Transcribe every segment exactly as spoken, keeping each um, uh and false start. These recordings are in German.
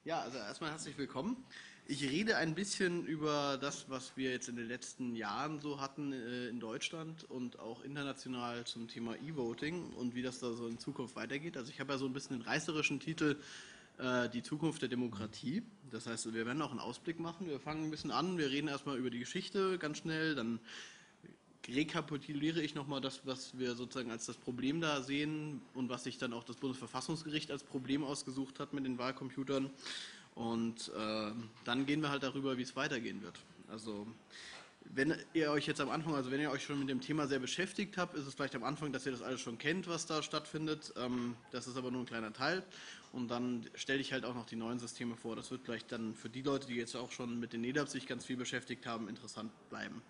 Ja, also erstmal herzlich willkommen. Ich rede ein bisschen über das, was wir jetzt in den letzten Jahren so hatten äh, in Deutschland und auch international zum Thema E-Voting und wie das da so in Zukunft weitergeht. Also ich habe ja so ein bisschen den reißerischen Titel äh, Die Zukunft der Demokratie. Das heißt, wir werden auch einen Ausblick machen. Wir fangen ein bisschen an, wir reden erstmal über die Geschichte ganz schnell, dann rekapituliere ich nochmal das, was wir sozusagen als das Problem da sehen und was sich dann auch das Bundesverfassungsgericht als Problem ausgesucht hat mit den Wahlcomputern. Und äh, dann gehen wir halt darüber, wie es weitergehen wird. Also wenn ihr euch jetzt am Anfang, also wenn ihr euch schon mit dem Thema sehr beschäftigt habt, ist es vielleicht am Anfang, dass ihr das alles schon kennt, was da stattfindet. Ähm, das ist aber nur ein kleiner Teil. Und dann stelle ich halt auch noch die neuen Systeme vor. Das wird vielleicht dann für die Leute, die jetzt auch schon mit den N E D A Ps sich ganz viel beschäftigt haben, interessant bleiben.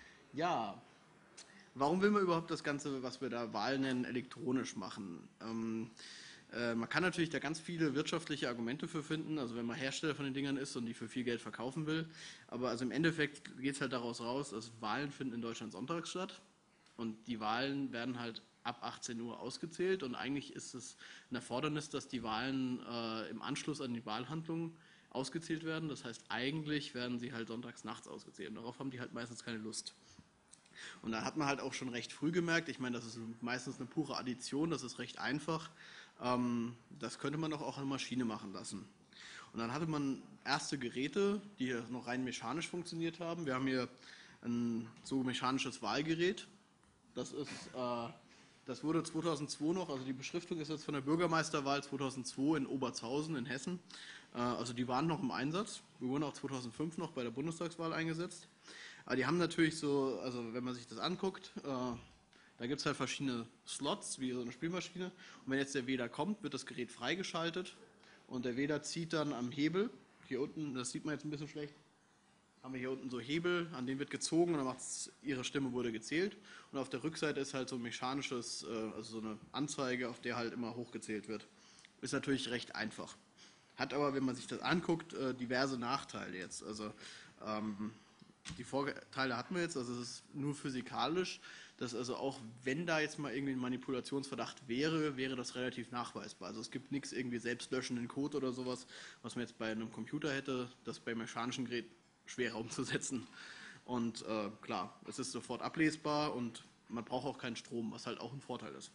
Ja, warum will man überhaupt das Ganze, was wir da Wahl nennen, elektronisch machen? Ähm, äh, man kann natürlich da ganz viele wirtschaftliche Argumente für finden, also wenn man Hersteller von den Dingern ist und die für viel Geld verkaufen will. Aber also im Endeffekt geht es halt daraus raus, dass Wahlen finden in Deutschland sonntags statt und die Wahlen werden halt ab achtzehn Uhr ausgezählt und eigentlich ist es ein Erfordernis, dass die Wahlen äh, im Anschluss an die Wahlhandlung ausgezählt werden. Das heißt, eigentlich werden sie halt sonntags nachts ausgezählt und darauf haben die halt meistens keine Lust. Und da hat man halt auch schon recht früh gemerkt, ich meine, das ist meistens eine pure Addition, das ist recht einfach, ähm, das könnte man doch auch an der Maschine machen lassen. Und dann hatte man erste Geräte, die noch rein mechanisch funktioniert haben. Wir haben hier ein so mechanisches Wahlgerät, das ist, äh, das wurde zweitausendzwei noch, also die Beschriftung ist jetzt von der Bürgermeisterwahl zweitausendzwei in Obertshausen in Hessen, äh, also die waren noch im Einsatz, wir wurden auch zweitausendfünf noch bei der Bundestagswahl eingesetzt. Aber die haben natürlich so, also wenn man sich das anguckt, äh, da gibt es halt verschiedene Slots, wie so eine Spielmaschine. Und wenn jetzt der Wähler kommt, wird das Gerät freigeschaltet und der Wähler zieht dann am Hebel, hier unten, das sieht man jetzt ein bisschen schlecht, haben wir hier unten so Hebel, an denen wird gezogen und dann macht es, ihre Stimme wurde gezählt. Und auf der Rückseite ist halt so ein mechanisches, äh, also so eine Anzeige, auf der halt immer hochgezählt wird. Ist natürlich recht einfach. Hat aber, wenn man sich das anguckt, äh, diverse Nachteile jetzt. Also ähm, die Vorteile hatten wir jetzt, also es ist nur physikalisch, dass also auch wenn da jetzt mal irgendwie ein Manipulationsverdacht wäre, wäre das relativ nachweisbar. Also es gibt nichts irgendwie selbstlöschenden Code oder sowas, was man jetzt bei einem Computer hätte, das bei mechanischen Geräten schwerer umzusetzen. Und äh, klar, es ist sofort ablesbar und man braucht auch keinen Strom, was halt auch ein Vorteil ist.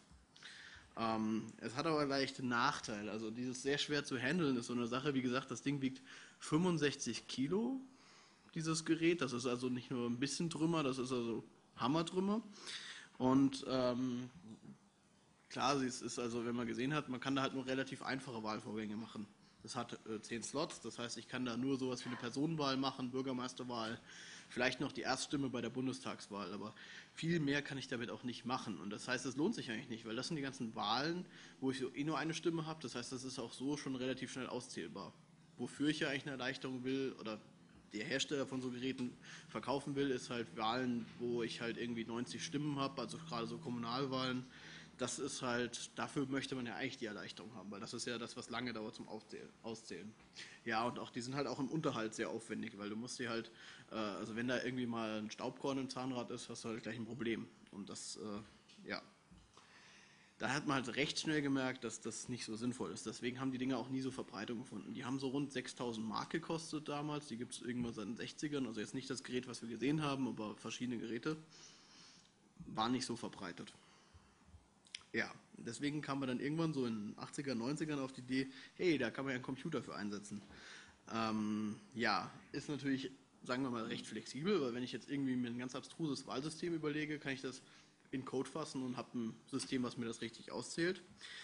Ähm, es hat aber leichte Nachteile. Also dieses sehr schwer zu handeln ist so eine Sache. Wie gesagt, das Ding wiegt fünfundsechzig Kilo, dieses Gerät. Das ist also nicht nur ein bisschen Trümmer, das ist also Hammertrümmer. Und ähm, klar, es ist also, wenn man gesehen hat, man kann da halt nur relativ einfache Wahlvorgänge machen. Das hat äh, zehn Slots, das heißt, ich kann da nur sowas wie eine Personenwahl machen, Bürgermeisterwahl, vielleicht noch die Erststimme bei der Bundestagswahl, aber viel mehr kann ich damit auch nicht machen. Und das heißt, es lohnt sich eigentlich nicht, weil das sind die ganzen Wahlen, wo ich so eh nur eine Stimme habe. Das heißt, das ist auch so schon relativ schnell auszählbar. Wofür ich ja eigentlich eine Erleichterung will oder der Hersteller von so Geräten verkaufen will, ist halt Wahlen, wo ich halt irgendwie neunzig Stimmen habe, also gerade so Kommunalwahlen. Das ist halt, dafür möchte man ja eigentlich die Erleichterung haben, weil das ist ja das, was lange dauert zum Auszählen. Ja, und auch die sind halt auch im Unterhalt sehr aufwendig, weil du musst die halt, äh, also wenn da irgendwie mal ein Staubkorn im Zahnrad ist, hast du halt gleich ein Problem. Und das, äh, ja, da hat man halt recht schnell gemerkt, dass das nicht so sinnvoll ist. Deswegen haben die Dinger auch nie so Verbreitung gefunden. Die haben so rund sechstausend Mark gekostet damals. Die gibt es irgendwann seit den sechzigern. Also jetzt nicht das Gerät, was wir gesehen haben, aber verschiedene Geräte. Waren nicht so verbreitet. Ja, deswegen kam man dann irgendwann so in den achtziger, neunzigern auf die Idee, hey, da kann man ja einen Computer für einsetzen. Ähm, ja, ist natürlich, sagen wir mal, recht flexibel, weil wenn ich jetzt irgendwie mir ein ganz abstruses Wahlsystem überlege, kann ich das in Code fassen und habe ein System, was mir das richtig auszählt.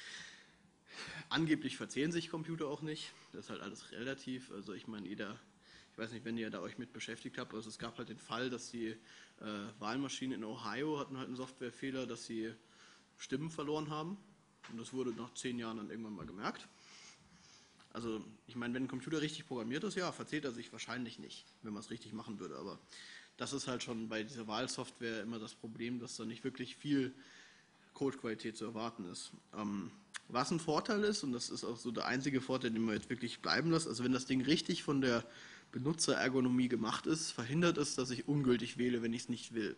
Angeblich verzählen sich Computer auch nicht, das ist halt alles relativ, also ich meine, jeder, ich weiß nicht, wenn ihr da euch mit beschäftigt habt, also es gab halt den Fall, dass die äh, Wahlmaschinen in Ohio hatten halt einen Softwarefehler, dass sie Stimmen verloren haben und das wurde nach zehn Jahren dann irgendwann mal gemerkt. Also ich meine, wenn ein Computer richtig programmiert ist, ja, verzählt er sich wahrscheinlich nicht, wenn man es richtig machen würde, aber das ist halt schon bei dieser Wahlsoftware immer das Problem, dass da nicht wirklich viel Codequalität zu erwarten ist. Ähm, was ein Vorteil ist, und das ist auch so der einzige Vorteil, den man jetzt wirklich bleiben lässt, also wenn das Ding richtig von der Benutzerergonomie gemacht ist, verhindert es, dass ich ungültig wähle, wenn ich es nicht will.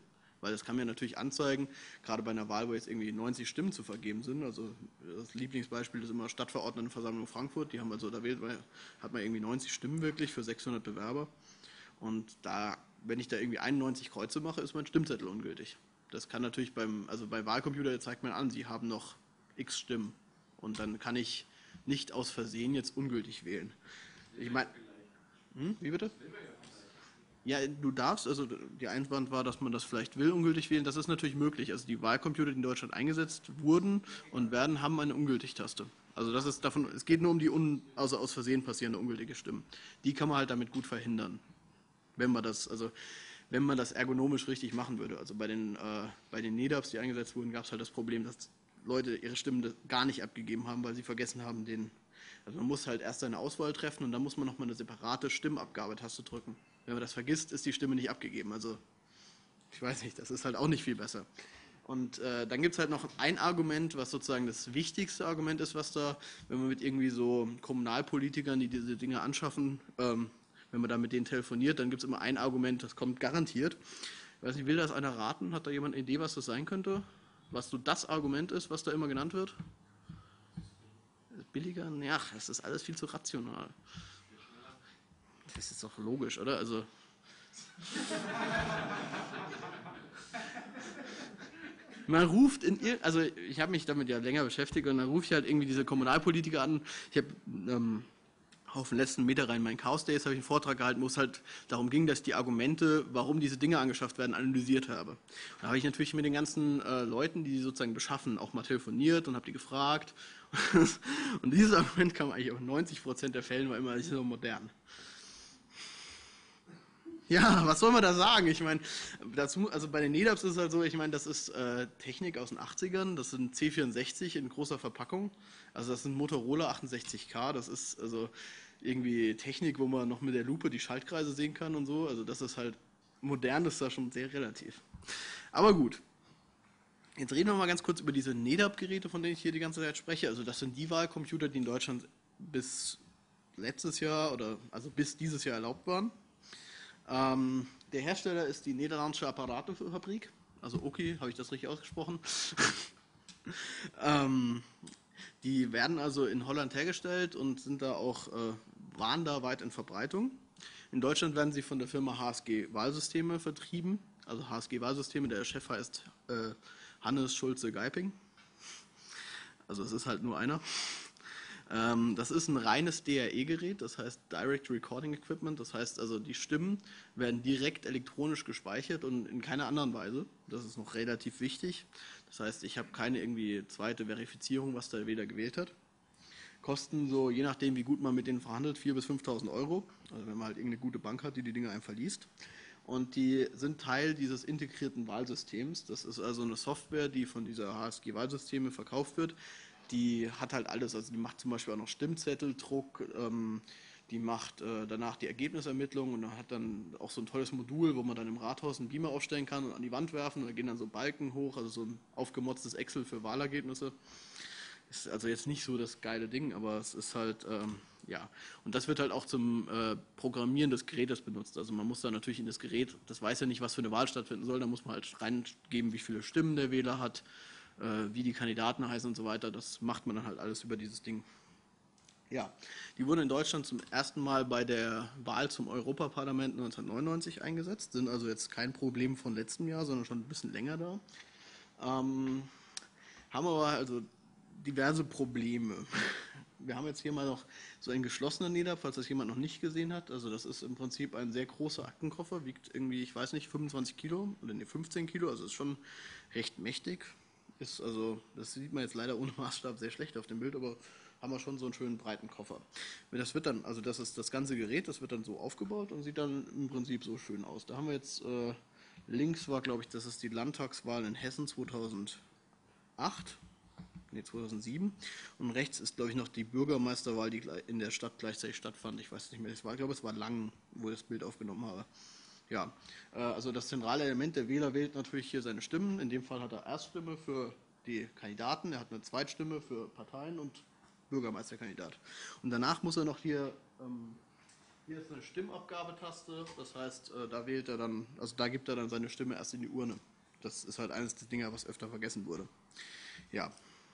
Weil das kann mir natürlich anzeigen, gerade bei einer Wahl, wo jetzt irgendwie neunzig Stimmen zu vergeben sind, also das Lieblingsbeispiel ist immer Stadtverordnetenversammlung Frankfurt, die haben also, da wählt, hat man irgendwie neunzig Stimmen wirklich für sechshundert Bewerber und da, wenn ich da irgendwie einundneunzig Kreuze mache, ist mein Stimmzettel ungültig. Das kann natürlich beim, also bei Wahlcomputer zeigt man an, sie haben noch x Stimmen und dann kann ich nicht aus Versehen jetzt ungültig wählen. Ich meine, hm, wie bitte? Ja, du darfst, also die Einwand war, dass man das vielleicht will, ungültig wählen. Das ist natürlich möglich. Also die Wahlcomputer, die in Deutschland eingesetzt wurden und werden, haben eine Ungültig-Taste. Also das ist davon, es geht nur um die un, also aus Versehen passierende ungültige Stimmen. Die kann man halt damit gut verhindern, wenn man das, also wenn man das ergonomisch richtig machen würde. Also bei den, äh, bei den N E D A Ps, die eingesetzt wurden, gab es halt das Problem, dass Leute ihre Stimmen gar nicht abgegeben haben, weil sie vergessen haben, den, also man muss halt erst seine Auswahl treffen und dann muss man nochmal eine separate Stimmabgabetaste drücken. Wenn man das vergisst, ist die Stimme nicht abgegeben. Also, ich weiß nicht, das ist halt auch nicht viel besser. Und äh, dann gibt es halt noch ein Argument, was sozusagen das wichtigste Argument ist, was da, wenn man mit irgendwie so Kommunalpolitikern, die diese Dinge anschaffen, ähm, wenn man da mit denen telefoniert, dann gibt es immer ein Argument, das kommt garantiert. Ich weiß nicht, will das einer raten? Hat da jemand eine Idee, was das sein könnte? Was so das Argument ist, was da immer genannt wird? Billiger? Ja, das ist alles viel zu rational. Das ist doch logisch, oder? Also man ruft in ir also ich habe mich damit ja länger beschäftigt und dann rufe ich halt irgendwie diese Kommunalpolitiker an. Ich habe ähm, auf den letzten Meter rein meinen Chaos Days habe ich einen Vortrag gehalten, wo es halt darum ging, dass ich die Argumente, warum diese Dinge angeschafft werden, analysiert habe. Da habe ich natürlich mit den ganzen äh, Leuten, die die sozusagen beschaffen, auch mal telefoniert und habe die gefragt. Und dieses Argument kam eigentlich auch in neunzig Prozent der Fällen war immer so modern. Ja, was soll man da sagen? Ich meine, dazu, also bei den N E D A Ps ist es halt so, ich meine, das ist äh, Technik aus den achtzigern, das sind C vierundsechzig in großer Verpackung, also das sind Motorola achtundsechzig K, das ist also irgendwie Technik, wo man noch mit der Lupe die Schaltkreise sehen kann und so, also das ist halt modern, das ist da schon sehr relativ. Aber gut, jetzt reden wir mal ganz kurz über diese N E D A P-Geräte, von denen ich hier die ganze Zeit spreche, also das sind die Wahlcomputer, die in Deutschland bis letztes Jahr oder also bis dieses Jahr erlaubt waren. Ähm, der Hersteller ist die niederländische Apparatenfabrik, also O K I, habe ich das richtig ausgesprochen? ähm, die werden also in Holland hergestellt und sind da auch, äh, waren da weit in Verbreitung. In Deutschland werden sie von der Firma H S G Wahlsysteme vertrieben, also H S G Wahlsysteme, der Chef heißt äh, Hannes Schulze-Geiping, also es ist halt nur einer. Das ist ein reines D R E-Gerät, das heißt Direct Recording Equipment, das heißt also die Stimmen werden direkt elektronisch gespeichert und in keiner anderen Weise. Das ist noch relativ wichtig. Das heißt, ich habe keine irgendwie zweite Verifizierung, was der Wähler gewählt hat. Kosten so, je nachdem wie gut man mit denen verhandelt, viertausend bis fünftausend Euro, also wenn man halt irgendeine gute Bank hat, die die Dinge einfach liest. Und die sind Teil dieses integrierten Wahlsystems. Das ist also eine Software, die von dieser H S G Wahlsysteme verkauft wird. Die hat halt alles, also die macht zum Beispiel auch noch Stimmzetteldruck, ähm, die macht äh, danach die Ergebnisermittlung und hat dann auch so ein tolles Modul, wo man dann im Rathaus einen Beamer aufstellen kann und an die Wand werfen und da gehen dann so Balken hoch, also so ein aufgemotztes Excel für Wahlergebnisse. Ist also jetzt nicht so das geile Ding, aber es ist halt, ähm, ja. Und das wird halt auch zum äh, Programmieren des Gerätes benutzt. Also man muss da natürlich in das Gerät, das weiß ja nicht, was für eine Wahl stattfinden soll, da muss man halt reingeben, wie viele Stimmen der Wähler hat, wie die Kandidaten heißen und so weiter, das macht man dann halt alles über dieses Ding. Ja, die wurden in Deutschland zum ersten Mal bei der Wahl zum Europaparlament neunzehnhundertneunundneunzig eingesetzt, sind also jetzt kein Problem von letztem Jahr, sondern schon ein bisschen länger da. Ähm, haben aber also diverse Probleme. Wir haben jetzt hier mal noch so einen geschlossenen N E D A P, falls das jemand noch nicht gesehen hat. Also das ist im Prinzip ein sehr großer Aktenkoffer, wiegt irgendwie, ich weiß nicht, fünfundzwanzig Kilo oder nee, fünfzehn Kilo, also ist schon recht mächtig. Ist also, das sieht man jetzt leider ohne Maßstab sehr schlecht auf dem Bild, aber haben wir schon so einen schönen breiten Koffer. Das wird dann, also das ist das ganze Gerät, das wird dann so aufgebaut und sieht dann im Prinzip so schön aus. Da haben wir jetzt, äh, links war glaube ich, das ist die Landtagswahl in Hessen zweitausendacht, nee zweitausendsieben und rechts ist glaube ich noch die Bürgermeisterwahl, die in der Stadt gleichzeitig stattfand. Ich weiß nicht mehr, ich glaube es war Langen, wo ich das Bild aufgenommen habe. Ja, also das zentrale Element, der Wähler wählt natürlich hier seine Stimmen. In dem Fall hat er Erststimme für die Kandidaten, er hat eine Zweitstimme für Parteien und Bürgermeisterkandidat. Und danach muss er noch hier, ähm, hier ist eine Stimmabgabetaste, das heißt, da wählt er dann, also da gibt er dann seine Stimme erst in die Urne. das ist halt eines der Dinge, was öfter vergessen wurde. Ja.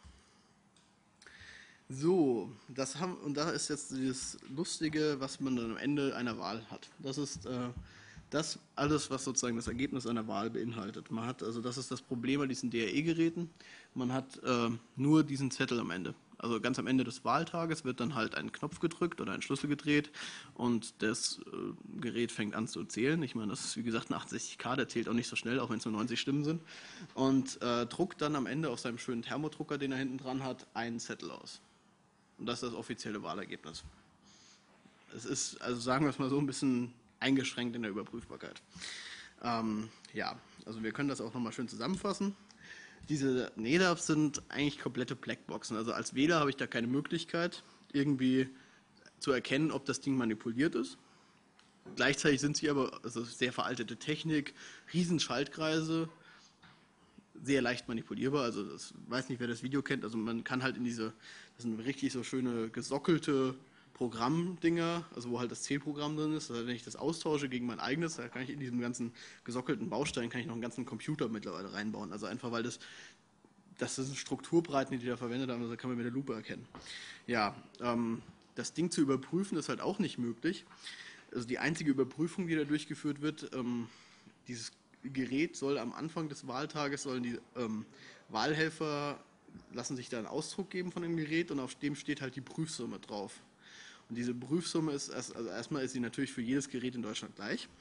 So, das haben, und da ist jetzt dieses Lustige, was man dann am Ende einer Wahl hat. Das ist äh, das alles, was sozusagen das Ergebnis einer Wahl beinhaltet. Man hat, also das ist das Problem bei diesen D R E-Geräten, man hat äh, nur diesen Zettel am Ende. Also ganz am Ende des Wahltages wird dann halt ein Knopf gedrückt oder ein Schlüssel gedreht und das äh, Gerät fängt an zu zählen. Ich meine, das ist wie gesagt ein achtundsechzig K, der zählt auch nicht so schnell, auch wenn es nur neunzig Stimmen sind. Und äh, druckt dann am Ende auf seinem schönen Thermodrucker, den er hinten dran hat, einen Zettel aus. Und das ist das offizielle Wahlergebnis. Es ist, also sagen wir es mal so, ein bisschen eingeschränkt in der Überprüfbarkeit. Ähm, ja, also wir können das auch nochmal schön zusammenfassen. Diese N E D A Ps sind eigentlich komplette Blackboxen. Also als Wähler habe ich da keine Möglichkeit, irgendwie zu erkennen, ob das Ding manipuliert ist. Gleichzeitig sind sie aber, also sehr veraltete Technik, Riesenschaltkreise, sehr leicht manipulierbar, also ich weiß nicht, wer das Video kennt, also man kann halt in diese, das sind richtig so schöne gesockelte Programmdinger, also wo halt das Zählprogramm drin ist, also wenn ich das austausche gegen mein eigenes, da kann ich in diesem ganzen gesockelten Baustein, kann ich noch einen ganzen Computer mittlerweile reinbauen, also einfach weil das, das sind Strukturbreiten, die da verwendet haben, also kann man mit der Lupe erkennen. Ja, ähm, das Ding zu überprüfen ist halt auch nicht möglich, also die einzige Überprüfung, die da durchgeführt wird, ähm, dieses Gerät soll am Anfang des Wahltages, sollen die ähm, Wahlhelfer, lassen sich da einen Ausdruck geben von dem Gerät und auf dem steht halt die Prüfsumme drauf. Und diese Prüfsumme ist, erst, also erstmal ist sie natürlich für jedes Gerät in Deutschland gleich.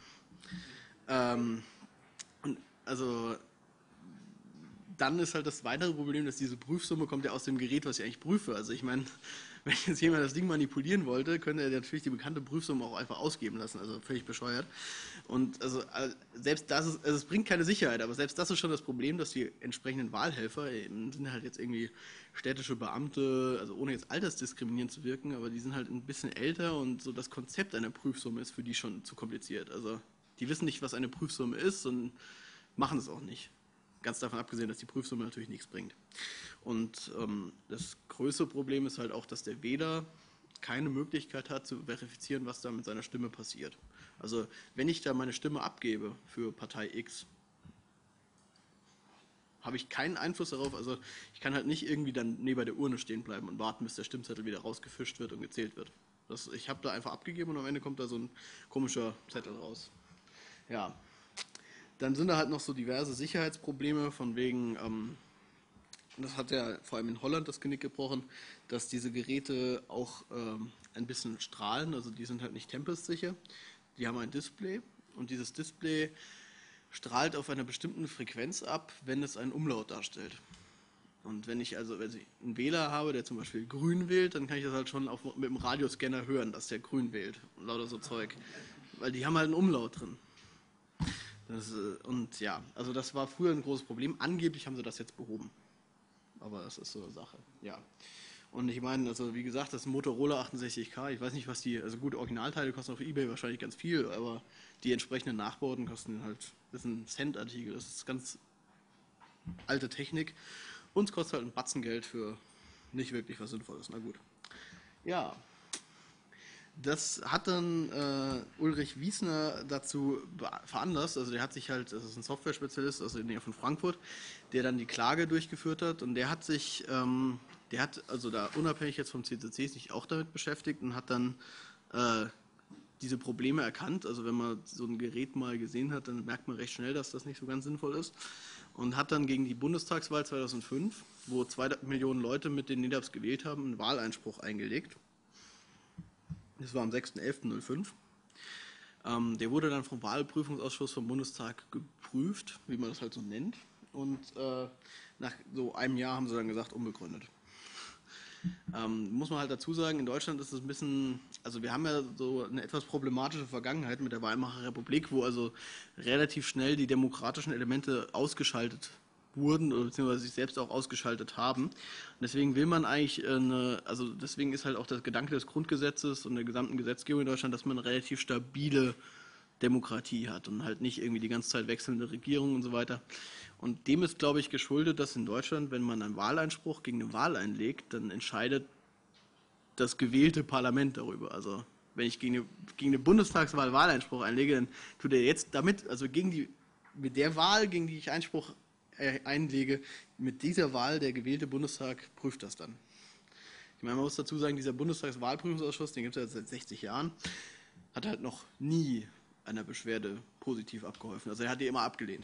Ähm, und also dann ist halt das weitere Problem, dass diese Prüfsumme kommt ja aus dem Gerät, was ich eigentlich prüfe. Also ich meine, wenn jetzt jemand das Ding manipulieren wollte, könnte er natürlich die bekannte Prüfsumme auch einfach ausgeben lassen. Also völlig bescheuert. Und also selbst das ist, also es bringt keine Sicherheit, aber selbst das ist schon das Problem, dass die entsprechenden Wahlhelfer sind halt jetzt irgendwie städtische Beamte, also ohne jetzt altersdiskriminierend zu wirken, aber die sind halt ein bisschen älter und so das Konzept einer Prüfsumme ist für die schon zu kompliziert. Also die wissen nicht, was eine Prüfsumme ist und machen es auch nicht. Ganz davon abgesehen, dass die Prüfsumme natürlich nichts bringt. Und ähm, das größte Problem ist halt auch, dass der Wähler keine Möglichkeit hat zu verifizieren, was da mit seiner Stimme passiert. Also wenn ich da meine Stimme abgebe für Partei X, habe ich keinen Einfluss darauf, also ich kann halt nicht irgendwie dann neben der Urne stehen bleiben und warten, bis der Stimmzettel wieder rausgefischt wird und gezählt wird. Das, ich habe da einfach abgegeben und am Ende kommt da so ein komischer Zettel raus. Ja. Dann sind da halt noch so diverse Sicherheitsprobleme von wegen, ähm, das hat ja vor allem in Holland das Genick gebrochen, dass diese Geräte auch ähm, ein bisschen strahlen, also die sind halt nicht tempestsicher. Die haben ein Display und dieses Display strahlt auf einer bestimmten Frequenz ab, wenn es einen Umlaut darstellt. Und wenn ich also wenn ich einen Wähler habe, der zum Beispiel grün wählt, dann kann ich das halt schon auf, mit dem Radioscanner hören, dass der grün wählt und lauter so Zeug. Weil die haben halt einen Umlaut drin. Das, und ja, also das war früher ein großes Problem. Angeblich haben sie das jetzt behoben. Aber das ist so eine Sache, ja. Und ich meine, also wie gesagt, das ist ein Motorola achtundsechzig K. Ich weiß nicht, was die, also gut, Originalteile kosten auf eBay wahrscheinlich ganz viel, aber die entsprechenden Nachbauten kosten halt, das ist ein Cent-Artikel. Das ist ganz alte Technik. Uns kostet halt ein Batzen Geld für nicht wirklich was Sinnvolles. Na gut. Ja. Das hat dann äh, Ulrich Wiesner dazu veranlasst, also der hat sich halt, das ist ein Software-Spezialist aus der Nähe von Frankfurt, der dann die Klage durchgeführt hat und der hat sich, ähm, der hat also da unabhängig jetzt vom C C C sich auch damit beschäftigt und hat dann äh, diese Probleme erkannt, also wenn man so ein Gerät mal gesehen hat, dann merkt man recht schnell, dass das nicht so ganz sinnvoll ist und hat dann gegen die Bundestagswahl zweitausendfünf, wo zwei Millionen Leute mit den N E D A Ps gewählt haben, einen Wahleinspruch eingelegt. Das war am sechster elfter nullfünf. Ähm, der wurde dann vom Wahlprüfungsausschuss vom Bundestag geprüft, wie man das halt so nennt. Und äh, nach so einem Jahr haben sie dann gesagt, unbegründet. Ähm, muss man halt dazu sagen, in Deutschland ist es ein bisschen, also wir haben ja so eine etwas problematische Vergangenheit mit der Weimarer Republik, wo also relativ schnell die demokratischen Elemente ausgeschaltet wurden oder beziehungsweise sich selbst auch ausgeschaltet haben. Und deswegen will man eigentlich eine, also deswegen ist halt auch der Gedanke des Grundgesetzes und der gesamten Gesetzgebung in Deutschland, dass man eine relativ stabile Demokratie hat und halt nicht irgendwie die ganze Zeit wechselnde Regierungen und so weiter. Und dem ist, glaube ich, geschuldet, dass in Deutschland, wenn man einen Wahleinspruch gegen eine Wahl einlegt, dann entscheidet das gewählte Parlament darüber. Also wenn ich gegen eine, gegen eine Bundestagswahl Wahleinspruch einlege, dann tut er jetzt damit, also gegen die mit der Wahl, gegen die ich Einspruch äh, einlege, mit dieser Wahl der gewählte Bundestag prüft das dann. Ich meine, man muss dazu sagen, dieser Bundestagswahlprüfungsausschuss, den gibt es ja seit sechzig Jahren, hat halt noch nie einer Beschwerde positiv abgeholfen. Also er hat die immer abgelehnt.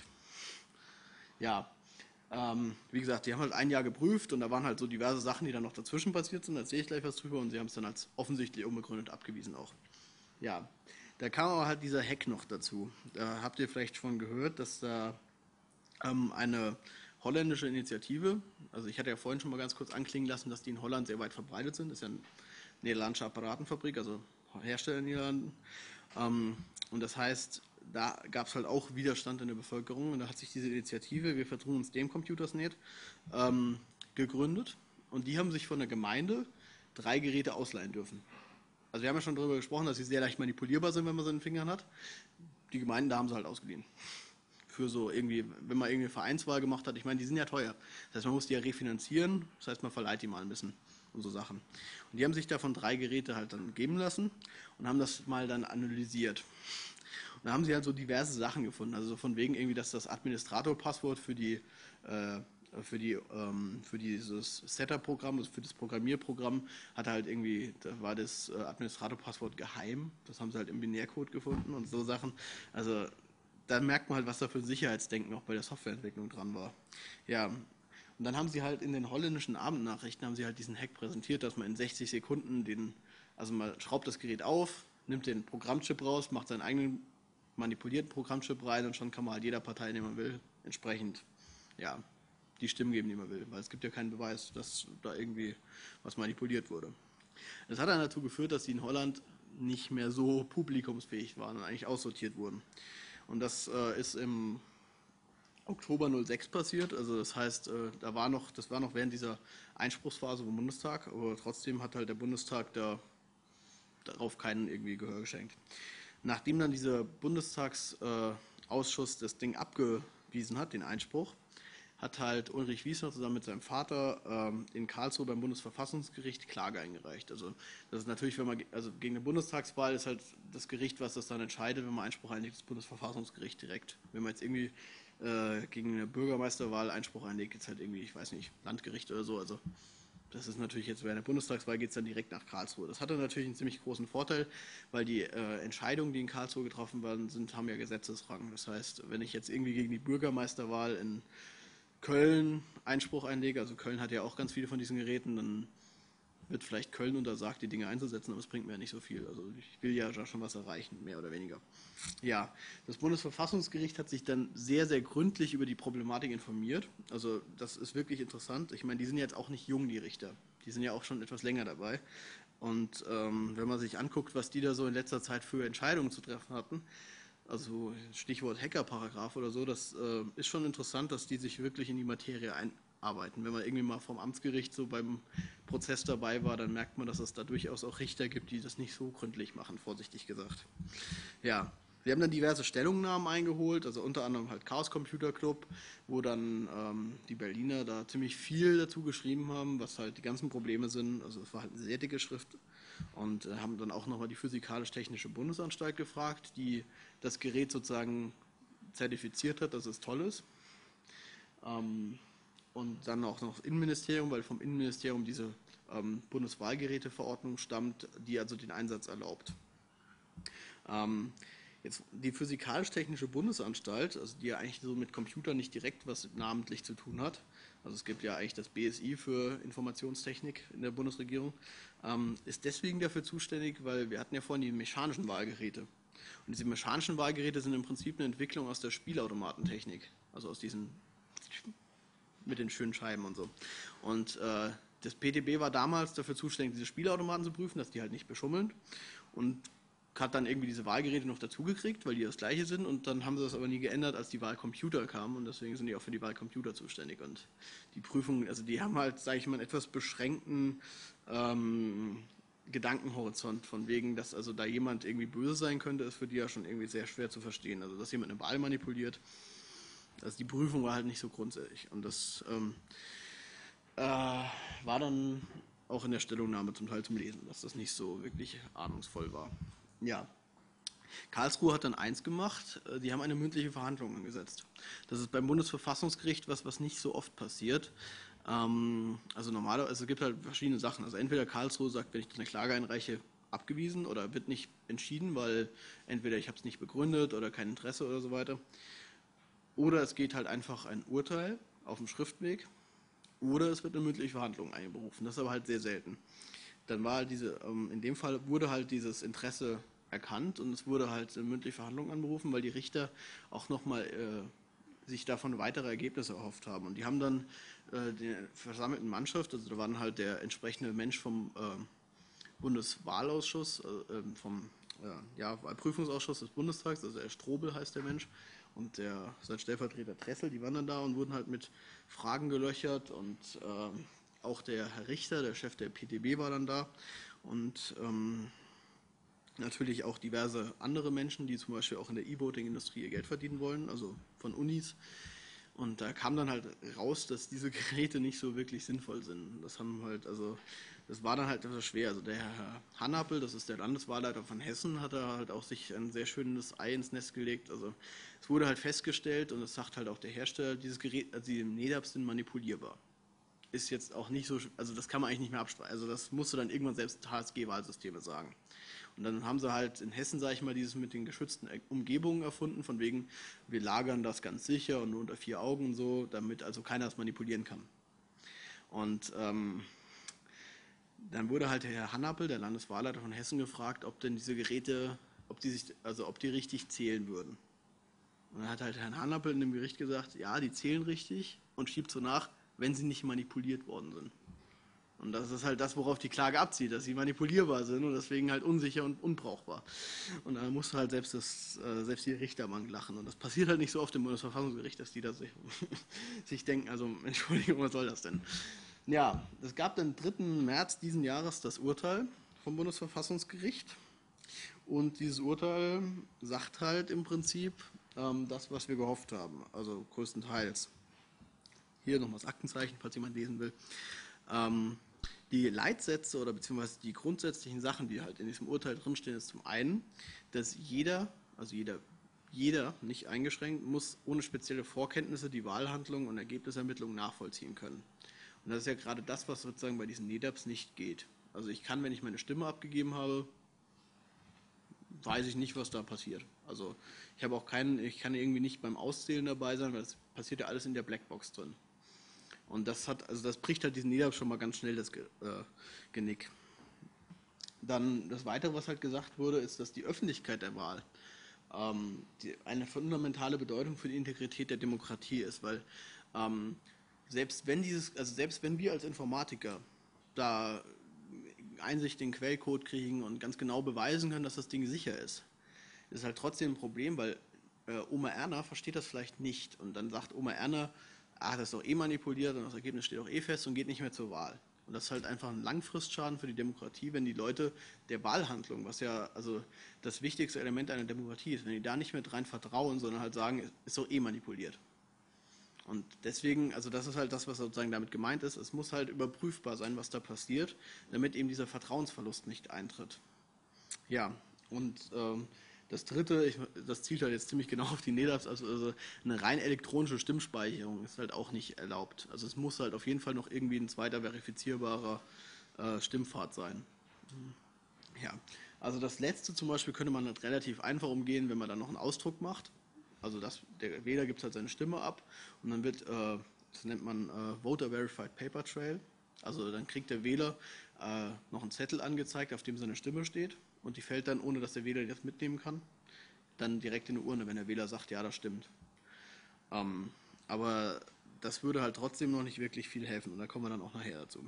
Ja, ähm, wie gesagt, die haben halt ein Jahr geprüft und da waren halt so diverse Sachen, die dann noch dazwischen passiert sind. Da erzähle ich gleich was drüber und sie haben es dann als offensichtlich unbegründet abgewiesen auch. Ja, da kam aber halt dieser Hack noch dazu. Da habt ihr vielleicht schon gehört, dass da ähm, eine holländische Initiative, also ich hatte ja vorhin schon mal ganz kurz anklingen lassen, dass die in Holland sehr weit verbreitet sind. Das ist ja eine niederländische Apparatenfabrik, also Hersteller in Niederlanden. Ähm, und das heißt, da gab es halt auch Widerstand in der Bevölkerung und da hat sich diese Initiative, wir vertrauen uns dem Computersnet, ähm, gegründet und die haben sich von der Gemeinde drei Geräte ausleihen dürfen. Also wir haben ja schon darüber gesprochen, dass sie sehr leicht manipulierbar sind, wenn man sie in den Fingern hat. Die Gemeinden, da haben sie halt ausgeliehen. Für so irgendwie, wenn man irgendwie eine Vereinswahl gemacht hat, ich meine, die sind ja teuer. Das heißt, man muss die ja refinanzieren, das heißt, man verleiht die mal ein bisschen und so Sachen. Und die haben sich davon drei Geräte halt dann geben lassen und haben das mal dann analysiert. Und da haben sie halt so diverse Sachen gefunden, also so von wegen irgendwie, dass das Administratorpasswort für die äh, für die ähm, für dieses Setup-Programm, also für das Programmierprogramm, hat halt irgendwie, da war das äh, Administratorpasswort geheim, das haben sie halt im Binärcode gefunden und so Sachen. Also da merkt man halt, was da für ein Sicherheitsdenken auch bei der Softwareentwicklung dran war. Ja, und dann haben sie halt in den holländischen Abendnachrichten haben sie halt diesen Hack präsentiert, dass man in sechzig Sekunden den, also man schraubt das Gerät auf, nimmt den Programmchip raus, macht seinen eigenen manipulierten Programmchip rein und schon kann man halt jeder Partei, die man will, entsprechend, ja, die Stimmen geben, die man will, weil es gibt ja keinen Beweis, dass da irgendwie was manipuliert wurde. Das hat dann dazu geführt, dass die in Holland nicht mehr so publikumsfähig waren und eigentlich aussortiert wurden. Und das äh, ist im Oktober null sechs passiert, also das heißt, äh, da war noch, das war noch während dieser Einspruchsphase vom Bundestag, aber trotzdem hat halt der Bundestag da darauf keinen irgendwie Gehör geschenkt. Nachdem dann dieser Bundestagsausschuss äh, das Ding abgewiesen hat, den Einspruch, hat halt Ulrich Wiesner zusammen mit seinem Vater ähm, in Karlsruhe beim Bundesverfassungsgericht Klage eingereicht. Also das ist natürlich, wenn man, also gegen eine Bundestagswahl ist halt das Gericht, was das dann entscheidet, wenn man Einspruch einlegt, das Bundesverfassungsgericht direkt. Wenn man jetzt irgendwie äh, gegen eine Bürgermeisterwahl Einspruch einlegt, jetzt halt irgendwie, ich weiß nicht, Landgericht oder so, also das ist natürlich jetzt, während der Bundestagswahl geht es dann direkt nach Karlsruhe. Das hatte natürlich einen ziemlich großen Vorteil, weil die äh, Entscheidungen, die in Karlsruhe getroffen worden sind, haben ja Gesetzesrang. Das heißt, wenn ich jetzt irgendwie gegen die Bürgermeisterwahl in Köln Einspruch einlege, also Köln hat ja auch ganz viele von diesen Geräten, dann wird vielleicht Köln untersagt, die Dinge einzusetzen, aber es bringt mir ja nicht so viel. Also ich will ja schon was erreichen, mehr oder weniger. Ja, das Bundesverfassungsgericht hat sich dann sehr, sehr gründlich über die Problematik informiert. Also das ist wirklich interessant. Ich meine, die sind jetzt auch nicht jung, die Richter. Die sind ja auch schon etwas länger dabei. Und ähm, wenn man sich anguckt, was die da so in letzter Zeit für Entscheidungen zu treffen hatten, also Stichwort Hackerparagraph oder so, das äh, ist schon interessant, dass die sich wirklich in die Materie einarbeiten. Wenn man irgendwie mal vom Amtsgericht so beim Prozess dabei war, dann merkt man, dass es da durchaus auch Richter gibt, die das nicht so gründlich machen, vorsichtig gesagt. Ja, wir haben dann diverse Stellungnahmen eingeholt, also unter anderem halt Chaos Computer Club, wo dann ähm, die Berliner da ziemlich viel dazu geschrieben haben, was halt die ganzen Probleme sind. Also es war halt eine sehr dicke Schrift. Und äh, haben dann auch nochmal die Physikalisch-Technische Bundesanstalt gefragt, die das Gerät sozusagen zertifiziert hat, dass es toll ist. Ähm, und dann auch noch das Innenministerium, weil vom Innenministerium diese ähm, Bundeswahlgeräteverordnung stammt, die also den Einsatz erlaubt. Ähm, jetzt die Physikalisch-Technische Bundesanstalt, also die ja eigentlich so mit Computern nicht direkt was namentlich zu tun hat, also es gibt ja eigentlich das B S I für Informationstechnik in der Bundesregierung, ähm, ist deswegen dafür zuständig, weil wir hatten ja vorhin die mechanischen Wahlgeräte. Und diese mechanischen Wahlgeräte sind im Prinzip eine Entwicklung aus der Spielautomatentechnik, also aus diesen mit den schönen Scheiben und so. Und äh, das P T B war damals dafür zuständig, diese Spielautomaten zu prüfen, dass die halt nicht beschummeln. Und hat dann irgendwie diese Wahlgeräte noch dazugekriegt, weil die das gleiche sind und dann haben sie das aber nie geändert, als die Wahlcomputer kamen und deswegen sind die auch für die Wahlcomputer zuständig und die Prüfungen, also die haben halt, sage ich mal, einen etwas beschränkten ähm, Gedankenhorizont von wegen, dass also da jemand irgendwie böse sein könnte, ist für die ja schon irgendwie sehr schwer zu verstehen, also dass jemand eine Wahl manipuliert, also die Prüfung war halt nicht so grundsätzlich und das ähm, äh, war dann auch in der Stellungnahme zum Teil zum Lesen, dass das nicht so wirklich ahnungsvoll war. Ja, Karlsruhe hat dann eins gemacht, äh, die haben eine mündliche Verhandlung angesetzt. Das ist beim Bundesverfassungsgericht was, was nicht so oft passiert. Ähm, also normalerweise, also es gibt halt verschiedene Sachen. Also entweder Karlsruhe sagt, wenn ich eine Klage einreiche, abgewiesen oder wird nicht entschieden, weil entweder ich habe es nicht begründet oder kein Interesse oder so weiter. Oder es geht halt einfach ein Urteil auf dem Schriftweg oder es wird eine mündliche Verhandlung einberufen. Das ist aber halt sehr selten. Dann war halt diese, ähm, in dem Fall wurde halt dieses Interesse erkannt und es wurde halt eine mündliche Verhandlung anberufen, weil die Richter auch nochmal äh, sich davon weitere Ergebnisse erhofft haben. Und die haben dann äh, der versammelten Mannschaft, also da waren halt der entsprechende Mensch vom äh, Bundeswahlausschuss, äh, vom äh, ja, Wahlprüfungsausschuss des Bundestags, also der Strobel heißt der Mensch, und der, sein Stellvertreter Dressel, die waren dann da und wurden halt mit Fragen gelöchert und äh, auch der Herr Richter, der Chef der P T B, war dann da und ähm, natürlich auch diverse andere Menschen, die zum Beispiel auch in der E-Voting-Industrie ihr Geld verdienen wollen, also von Unis. Und da kam dann halt raus, dass diese Geräte nicht so wirklich sinnvoll sind. Das haben halt, also das war dann halt etwas schwer. Also der Herr Hanapel, das ist der Landeswahlleiter von Hessen, hat da halt auch sich ein sehr schönes Ei ins Nest gelegt. Also es wurde halt festgestellt und das sagt halt auch der Hersteller, dieses Gerät, also die N E D A Ps sind manipulierbar. Ist jetzt auch nicht so, also das kann man eigentlich nicht mehr abstreiten. Also das musst du dann irgendwann selbst H S G-Wahlsysteme sagen. Und dann haben sie halt in Hessen, sage ich mal, dieses mit den geschützten Umgebungen erfunden, von wegen, wir lagern das ganz sicher und nur unter vier Augen und so, damit also keiner es manipulieren kann. Und ähm, dann wurde halt der Herr Hanapel, der Landeswahlleiter von Hessen, gefragt, ob denn diese Geräte, ob die sich, also ob die richtig zählen würden. Und dann hat halt Herr Hanapel in dem Gericht gesagt, ja, die zählen richtig und schiebt so nach, wenn sie nicht manipuliert worden sind. Und das ist halt das, worauf die Klage abzieht, dass sie manipulierbar sind und deswegen halt unsicher und unbrauchbar. Und da musste halt selbst, das, äh, selbst die Richterbank lachen. Und das passiert halt nicht so oft im Bundesverfassungsgericht, dass die da sich, sich denken, also Entschuldigung, was soll das denn? Ja, es gab dann dritten März diesen Jahres das Urteil vom Bundesverfassungsgericht. Und dieses Urteil sagt halt im Prinzip ähm, das, was wir gehofft haben, also größtenteils. Hier nochmal das Aktenzeichen, falls jemand lesen will. Ähm, die Leitsätze oder beziehungsweise die grundsätzlichen Sachen, die halt in diesem Urteil drinstehen, ist zum einen, dass jeder, also jeder, jeder, nicht eingeschränkt, muss ohne spezielle Vorkenntnisse die Wahlhandlung und Ergebnisermittlungen nachvollziehen können. Und das ist ja gerade das, was sozusagen bei diesen N E D A Ps nicht geht. Also ich kann, wenn ich meine Stimme abgegeben habe, weiß ich nicht, was da passiert. Also ich habe auch keinen, ich kann irgendwie nicht beim Auszählen dabei sein, weil es passiert ja alles in der Blackbox drin. Und das hat, also das bricht halt diesen N E D A P schon mal ganz schnell das äh, Genick. Dann das Weitere, was halt gesagt wurde, ist, dass die Öffentlichkeit der Wahl ähm, die, eine fundamentale Bedeutung für die Integrität der Demokratie ist, weil ähm, selbst wenn dieses, also selbst wenn wir als Informatiker da Einsicht in den Quellcode kriegen und ganz genau beweisen können, dass das Ding sicher ist, ist halt trotzdem ein Problem, weil äh, Oma Erna versteht das vielleicht nicht und dann sagt Oma Erna, ah, das ist doch eh manipuliert und das Ergebnis steht auch eh fest und geht nicht mehr zur Wahl. Und das ist halt einfach ein Langfristschaden für die Demokratie, wenn die Leute der Wahlhandlung, was ja also das wichtigste Element einer Demokratie ist, wenn die da nicht mehr rein vertrauen, sondern halt sagen, ist doch eh manipuliert. Und deswegen, also das ist halt das, was sozusagen damit gemeint ist, es muss halt überprüfbar sein, was da passiert, damit eben dieser Vertrauensverlust nicht eintritt. Ja, und ähm, das dritte, ich, das zielt halt jetzt ziemlich genau auf die N E D A Ps, also, also eine rein elektronische Stimmspeicherung ist halt auch nicht erlaubt. Also es muss halt auf jeden Fall noch irgendwie ein zweiter verifizierbarer äh, Stimmpfad sein. Ja, also das letzte zum Beispiel könnte man halt relativ einfach umgehen, wenn man dann noch einen Ausdruck macht. Also das, der Wähler gibt halt seine Stimme ab und dann wird, äh, das nennt man äh, Voter Verified Paper Trail. Also dann kriegt der Wähler äh, noch einen Zettel angezeigt, auf dem seine Stimme steht und die fällt dann, ohne dass der Wähler das mitnehmen kann, dann direkt in eine Urne, wenn der Wähler sagt, ja, das stimmt. Ähm, aber das würde halt trotzdem noch nicht wirklich viel helfen und da kommen wir dann auch nachher dazu.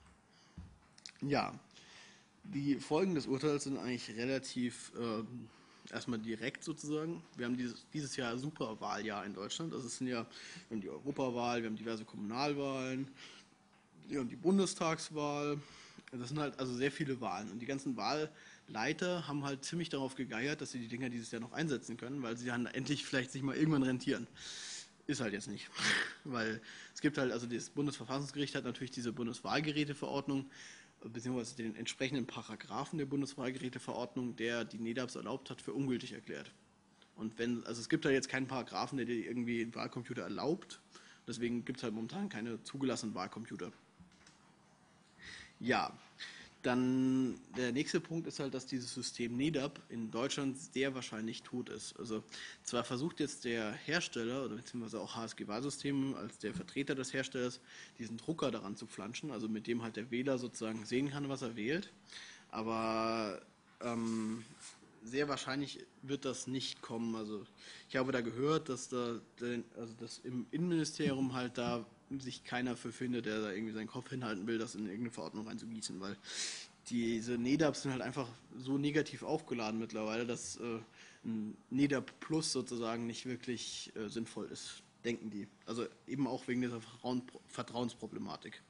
Ja, die Folgen des Urteils sind eigentlich relativ äh, erstmal direkt sozusagen. Wir haben dieses, dieses Jahr ein super Wahljahr in Deutschland. Also es sind ja, wir haben die Europawahl, wir haben diverse Kommunalwahlen, wir haben die Bundestagswahl. Das sind halt also sehr viele Wahlen. Und die ganzen Wahlleiter haben halt ziemlich darauf gegeiert, dass sie die Dinger dieses Jahr noch einsetzen können, weil sie dann endlich vielleicht sich mal irgendwann rentieren. Ist halt jetzt nicht. Weil es gibt halt, also das Bundesverfassungsgericht hat natürlich diese Bundeswahlgeräteverordnung beziehungsweise den entsprechenden Paragraphen der Bundeswahlgeräteverordnung, der die N E D A Ps erlaubt hat, für ungültig erklärt. Und wenn, also es gibt da jetzt keinen Paragraphen, der dir irgendwie einen Wahlcomputer erlaubt, deswegen gibt es halt momentan keine zugelassenen Wahlcomputer. Ja, dann der nächste Punkt ist halt, dass dieses System N E D A P in Deutschland sehr wahrscheinlich tot ist. Also zwar versucht jetzt der Hersteller oder beziehungsweise auch H S G Wahlsystem als der Vertreter des Herstellers diesen Drucker daran zu flanschen, also mit dem halt der Wähler sozusagen sehen kann, was er wählt, aber ähm, sehr wahrscheinlich wird das nicht kommen. Also ich habe da gehört, dass da, also dass im Innenministerium halt da sich keiner für findet, der da irgendwie seinen Kopf hinhalten will, das in irgendeine Verordnung reinzugießen, weil diese N E D A Ps sind halt einfach so negativ aufgeladen mittlerweile, dass äh, ein N E D A P Plus sozusagen nicht wirklich äh, sinnvoll ist, denken die. Also eben auch wegen dieser Vertrauen, Vertrauensproblematik.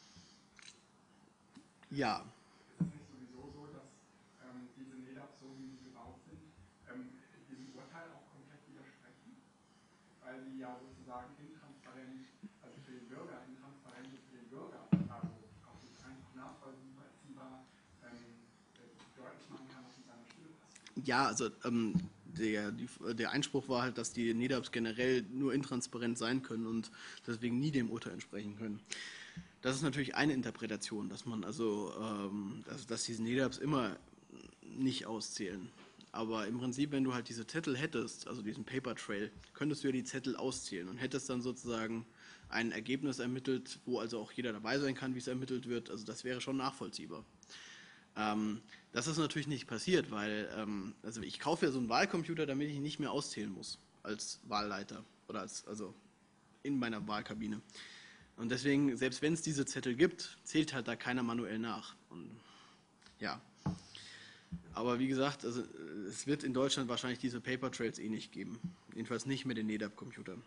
Ja. Ist es nicht sowieso so, dass ähm, diese N E D A Ps, so wie sie gebaut sind, ähm, diesem Urteil auch komplett widersprechen? Weil die ja sozusagen intransparent, also für den Bürger intransparent und für den Bürger, also auch nicht einfach nachvollziehbar ähm, deutlich machen kann, was mit seiner Stimme passiert. Ja, also ähm, der, die, der Einspruch war halt, dass die N E D A Ps generell nur intransparent sein können und deswegen nie dem Urteil entsprechen können. Das ist natürlich eine Interpretation, dass man also, ähm, dass, dass diese N E D A Ps immer nicht auszählen. Aber im Prinzip, wenn du halt diese Zettel hättest, also diesen Paper Trail, könntest du ja die Zettel auszählen und hättest dann sozusagen ein Ergebnis ermittelt, wo also auch jeder dabei sein kann, wie es ermittelt wird. Also das wäre schon nachvollziehbar. Ähm, das ist natürlich nicht passiert, weil ähm, also ich kaufe ja so einen Wahlcomputer, damit ich ihn nicht mehr auszählen muss als Wahlleiter oder als, also in meiner Wahlkabine. Und deswegen, selbst wenn es diese Zettel gibt, zählt halt da keiner manuell nach. Und ja. Aber wie gesagt, also es wird in Deutschland wahrscheinlich diese Paper Trails eh nicht geben. Jedenfalls nicht mit den N E D A P-Computern.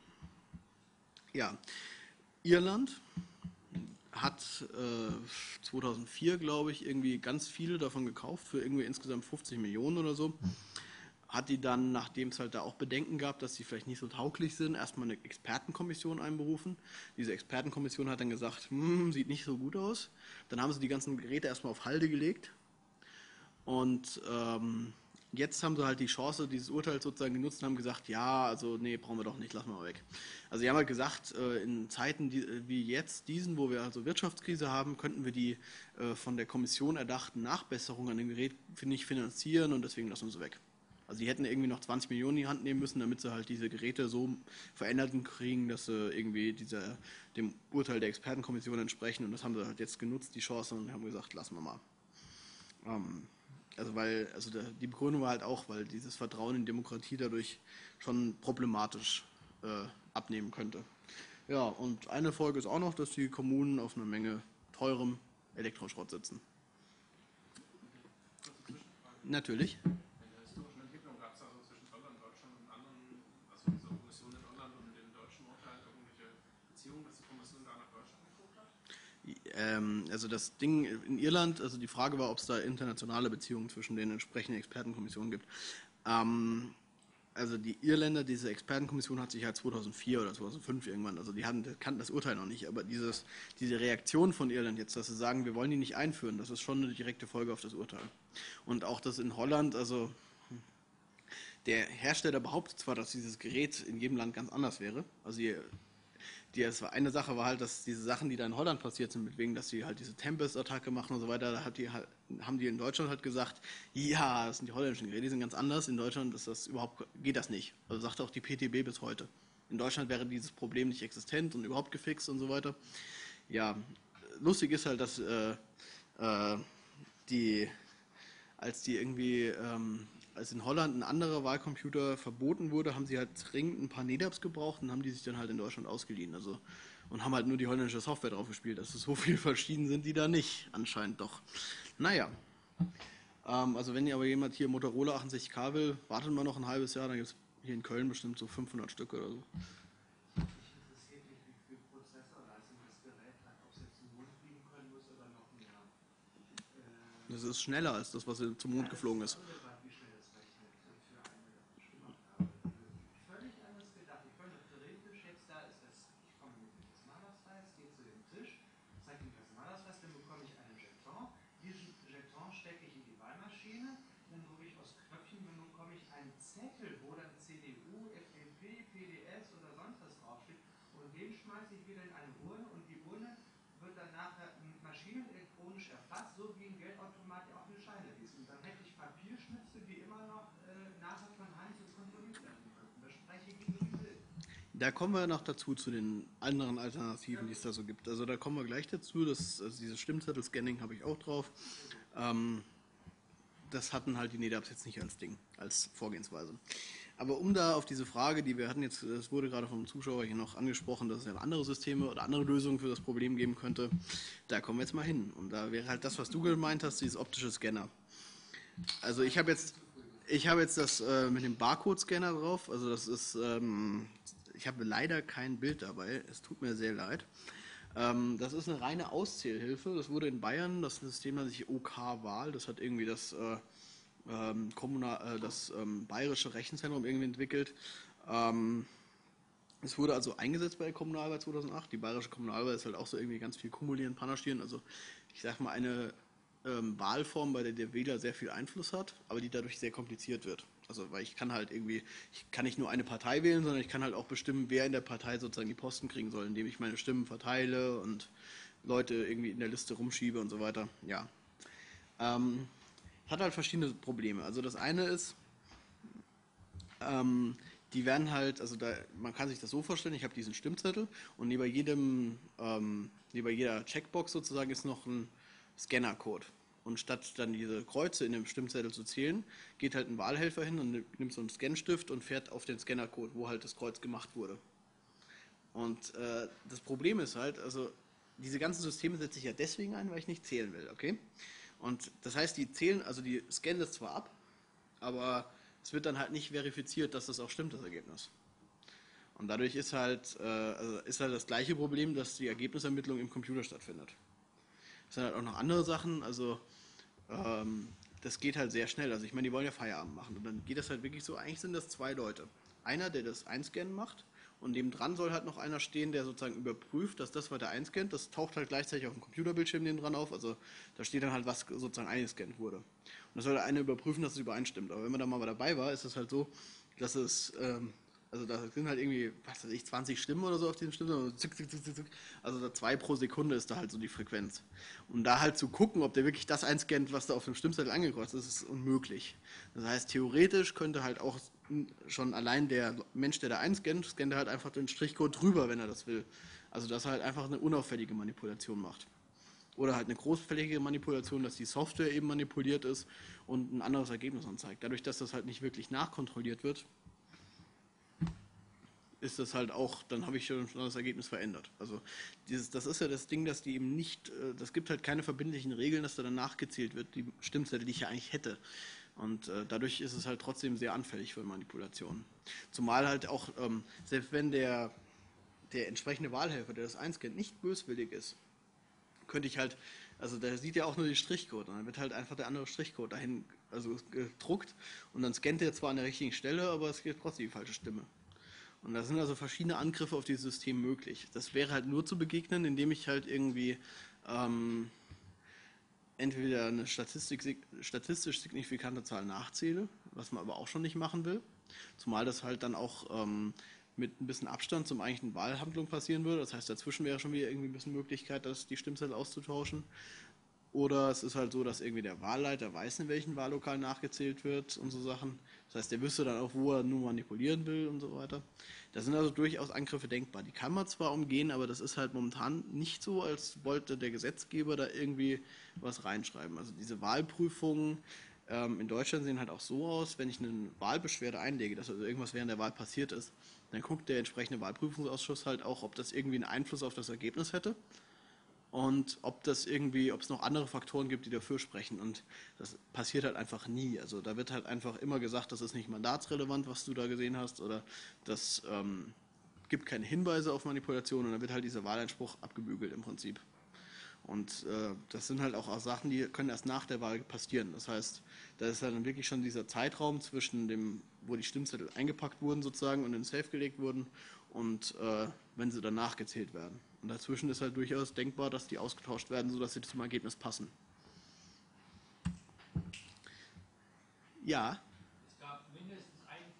Ja. Irland hat äh, zweitausendvier, glaube ich, irgendwie ganz viele davon gekauft, für irgendwie insgesamt fünfzig Millionen oder so. Hat die dann, nachdem es halt da auch Bedenken gab, dass sie vielleicht nicht so tauglich sind, erstmal eine Expertenkommission einberufen. Diese Expertenkommission hat dann gesagt, hm, sieht nicht so gut aus. Dann haben sie die ganzen Geräte erstmal auf Halde gelegt. Und ähm, jetzt haben sie halt die Chance, dieses Urteil sozusagen genutzt und haben gesagt, ja, also nee, brauchen wir doch nicht, lassen wir mal weg. Also sie haben halt gesagt, äh, in Zeiten die, wie jetzt diesen, wo wir also Wirtschaftskrise haben, könnten wir die äh, von der Kommission erdachten Nachbesserungen an dem Gerät nicht finanzieren und deswegen lassen wir sie weg. Also die hätten irgendwie noch zwanzig Millionen in die Hand nehmen müssen, damit sie halt diese Geräte so verändert kriegen, dass sie irgendwie dieser, dem Urteil der Expertenkommission entsprechen. Und das haben sie halt jetzt genutzt, die Chance, und haben gesagt, lassen wir mal. Ähm, also weil, also der, die Begründung war halt auch, weil dieses Vertrauen in Demokratie dadurch schon problematisch äh, abnehmen könnte. Ja, und eine Folge ist auch noch, dass die Kommunen auf eine Menge teurem Elektroschrott sitzen. Natürlich. Ähm, also das Ding in Irland, also die Frage war, ob es da internationale Beziehungen zwischen den entsprechenden Expertenkommissionen gibt. Ähm, also die Irländer, diese Expertenkommission hat sich halt zweitausendvier oder zweitausendfünf irgendwann, also die hatten, kannten das Urteil noch nicht, aber dieses, diese Reaktion von Irland jetzt, dass sie sagen, wir wollen die nicht einführen, das ist schon eine direkte Folge auf das Urteil. Und auch das in Holland, also der Hersteller behauptet zwar, dass dieses Gerät in jedem Land ganz anders wäre, also die, die, eine Sache war halt, dass diese Sachen, die da in Holland passiert sind, mit wegen, dass sie halt diese Tempest-Attacke machen und so weiter, da hat die, haben die in Deutschland halt gesagt, ja, das sind die holländischen Geräte, die sind ganz anders. In Deutschland ist das überhaupt, geht das nicht. Also sagt auch die P T B bis heute. In Deutschland wäre dieses Problem nicht existent und überhaupt gefixt und so weiter. Ja, lustig ist halt, dass äh, äh, die, als die irgendwie, ähm, als in Holland ein anderer Wahlcomputer verboten wurde, haben sie halt dringend ein paar N E D A Ps gebraucht und haben die sich dann halt in Deutschland ausgeliehen. Also, und haben halt nur die holländische Software drauf gespielt. Also so viel verschieden sind die da nicht, anscheinend doch. Naja. Ähm, also wenn ihr aber jemand hier Motorola achtundsechzig K will, wartet mal noch ein halbes Jahr, dann gibt es hier in Köln bestimmt so fünfhundert Stück oder so. Das ist schneller als das, was zum Mond geflogen ist. Zettel, wo dann C D U, F D P, P D S oder sonst was draufsteht, und den schmeiße ich wieder in eine Urne und die Urne wird dann nachher maschinenelektronisch erfasst, so wie ein Geldautomat ja auch eine Scheine ist. Und dann hätte ich Papierschnipsel, die immer noch äh, nachher von Hand so kontrolliert werden könnten. Das spreche ich gegen den Willen. Da kommen wir noch dazu, zu den anderen Alternativen, die es da so gibt. Also da kommen wir gleich dazu, dass, also dieses Stimmzettel-Scanning habe ich auch drauf. Ähm, das hatten halt die N E D A Ps jetzt nicht als Ding, als Vorgehensweise. Aber um da auf diese Frage, die wir hatten jetzt, es wurde gerade vom Zuschauer hier noch angesprochen, dass es ja andere Systeme oder andere Lösungen für das Problem geben könnte, da kommen wir jetzt mal hin. Und da wäre halt das, was du gemeint hast, dieses optische Scanner. Also ich habe jetzt, ich habe jetzt das äh, mit dem Barcode-Scanner drauf, also das ist, ähm, ich habe leider kein Bild dabei, es tut mir sehr leid. Ähm, das ist eine reine Auszählhilfe, das wurde in Bayern, das System nennt sich O K-Wahl, das hat irgendwie das, äh, ähm, kommunal, äh, das ähm, bayerische Rechenzentrum irgendwie entwickelt. Ähm, es wurde also eingesetzt bei der Kommunalwahl zweitausendacht, die bayerische Kommunalwahl ist halt auch so irgendwie ganz viel kumulieren, panaschieren, also ich sag mal eine ähm, Wahlform, bei der der Wähler sehr viel Einfluss hat, aber die dadurch sehr kompliziert wird. Also weil ich kann halt irgendwie, ich kann nicht nur eine Partei wählen, sondern ich kann halt auch bestimmen, wer in der Partei sozusagen die Posten kriegen soll, indem ich meine Stimmen verteile und Leute irgendwie in der Liste rumschiebe und so weiter. Ja. Ähm, hat halt verschiedene Probleme. Also das eine ist, ähm, die werden halt, also da, man kann sich das so vorstellen, ich habe diesen Stimmzettel und neben jedem, ähm, neben jeder Checkbox sozusagen ist noch ein Scannercode. Und statt dann diese Kreuze in dem Stimmzettel zu zählen, geht halt ein Wahlhelfer hin und nimmt so einen Scanstift und fährt auf den Scannercode, wo halt das Kreuz gemacht wurde. Und äh, das Problem ist halt, also diese ganzen Systeme setze ich ja deswegen ein, weil ich nicht zählen will, okay? Und das heißt, die zählen, also die scannen das zwar ab, aber es wird dann halt nicht verifiziert, dass das auch stimmt, das Ergebnis. Und dadurch ist halt, äh, also ist halt das gleiche Problem, dass die Ergebnisermittlung im Computer stattfindet. Es sind halt auch noch andere Sachen, also ähm, das geht halt sehr schnell. Also ich meine, die wollen ja Feierabend machen und dann geht das halt wirklich so, eigentlich sind das zwei Leute. Einer, der das Einscannen macht und nebendran soll halt noch einer stehen, der sozusagen überprüft, dass das, was er einscannt, das taucht halt gleichzeitig auf dem Computerbildschirm neben dran auf, also da steht dann halt, was sozusagen eingescannt wurde. Und das soll der eine überprüfen, dass es übereinstimmt. Aber wenn man da mal dabei war, ist es halt so, dass es, ähm, also da sind halt irgendwie, was weiß ich, zwanzig Stimmen oder so auf diesem Stimmzettel. Zick, zick, zick, zick. Also da zwei pro Sekunde ist da halt so die Frequenz. Und da halt zu gucken, ob der wirklich das einscannt, was da auf dem Stimmzettel angekreuzt ist, ist unmöglich. Das heißt, theoretisch könnte halt auch schon allein der Mensch, der da einscannt, scannt halt einfach den Strichcode drüber, wenn er das will. Also dass er halt einfach eine unauffällige Manipulation macht. Oder halt eine großflächige Manipulation, dass die Software eben manipuliert ist und ein anderes Ergebnis anzeigt. Dadurch, dass das halt nicht wirklich nachkontrolliert wird, ist das halt auch, dann habe ich schon das Ergebnis verändert. Also dieses, das ist ja das Ding, dass die eben nicht, das gibt halt keine verbindlichen Regeln, dass da dann nachgezählt wird, die Stimmzettel, die ich ja eigentlich hätte. Und äh, dadurch ist es halt trotzdem sehr anfällig für Manipulationen. Zumal halt auch, ähm, selbst wenn der, der entsprechende Wahlhelfer, der das einscannt, nicht böswillig ist, könnte ich halt, also der sieht ja auch nur den Strichcode und dann wird halt einfach der andere Strichcode dahin also gedruckt und dann scannt er zwar an der richtigen Stelle, aber es gibt trotzdem die falsche Stimme. Und da sind also verschiedene Angriffe auf dieses System möglich. Das wäre halt nur zu begegnen, indem ich halt irgendwie ähm, entweder eine Statistik, statistisch signifikante Zahl nachzähle, was man aber auch schon nicht machen will. Zumal das halt dann auch ähm, mit ein bisschen Abstand zum eigentlichen Wahlhandlung passieren würde. Das heißt, dazwischen wäre schon wieder irgendwie ein bisschen Möglichkeit, dass die Stimmzettel auszutauschen. Oder es ist halt so, dass irgendwie der Wahlleiter weiß, in welchem Wahllokal nachgezählt wird und so Sachen. Das heißt, der wüsste dann auch, wo er nur manipulieren will und so weiter. Da sind also durchaus Angriffe denkbar. Die kann man zwar umgehen, aber das ist halt momentan nicht so, als wollte der Gesetzgeber da irgendwie was reinschreiben. Also diese Wahlprüfungen ähm, in Deutschland sehen halt auch so aus, wenn ich eine Wahlbeschwerde einlege, dass also irgendwas während der Wahl passiert ist, dann guckt der entsprechende Wahlprüfungsausschuss halt auch, ob das irgendwie einen Einfluss auf das Ergebnis hätte. Und ob das irgendwie, ob es noch andere Faktoren gibt, die dafür sprechen. Und das passiert halt einfach nie. Also da wird halt einfach immer gesagt, das ist nicht mandatsrelevant, was du da gesehen hast, oder das ähm, gibt keine Hinweise auf Manipulation und dann wird halt dieser Wahleinspruch abgebügelt im Prinzip. Und äh, das sind halt auch Sachen, die können erst nach der Wahl passieren. Das heißt, da ist dann wirklich schon dieser Zeitraum zwischen dem, wo die Stimmzettel eingepackt wurden sozusagen und in den Safe gelegt wurden und äh, wenn sie dann nachgezählt werden. Und dazwischen ist halt durchaus denkbar, dass die ausgetauscht werden, sodass sie zum Ergebnis passen. Ja. Es gab mindestens ein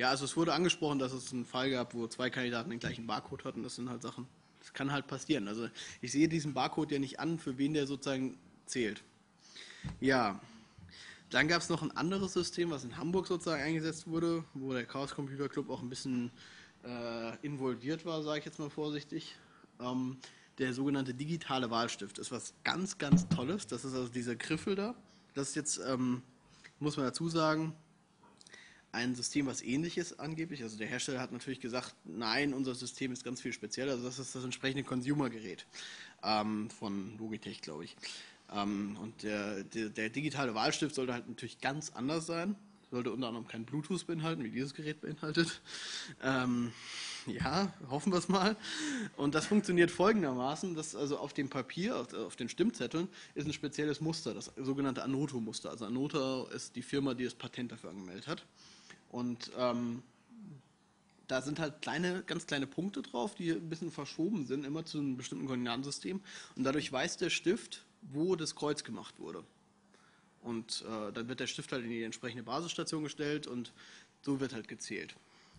Ja, also es wurde angesprochen, dass es einen Fall gab, wo zwei Kandidaten den gleichen Barcode hatten. Das sind halt Sachen, das kann halt passieren. Also ich sehe diesen Barcode ja nicht an, für wen der sozusagen zählt. Ja, dann gab es noch ein anderes System, was in Hamburg sozusagen eingesetzt wurde, wo der Chaos Computer Club auch ein bisschen äh, involviert war, sage ich jetzt mal vorsichtig. Ähm, der sogenannte digitale Wahlstift ist was ganz, ganz Tolles. Das ist also dieser Griffel da. Das ist jetzt, ähm, muss man dazu sagen, ein System, was ähnlich ist angeblich. Also der Hersteller hat natürlich gesagt, nein, unser System ist ganz viel spezieller. Also das ist das entsprechende Consumer-Gerät ähm, von Logitech, glaube ich. Ähm, und der, der, der digitale Wahlstift sollte halt natürlich ganz anders sein. Sollte unter anderem kein Bluetooth beinhalten, wie dieses Gerät beinhaltet. Ähm, ja, hoffen wir es mal. Und das funktioniert folgendermaßen, dass also auf dem Papier, auf, auf den Stimmzetteln, ist ein spezielles Muster, das sogenannte Anoto-Muster. Also Anoto ist die Firma, die das Patent dafür angemeldet hat. Und ähm, da sind halt kleine, ganz kleine Punkte drauf, die ein bisschen verschoben sind, immer zu einem bestimmten Koordinatensystem. Und dadurch weiß der Stift, wo das Kreuz gemacht wurde. Und äh, dann wird der Stift halt in die entsprechende Basisstation gestellt und so wird halt gezählt.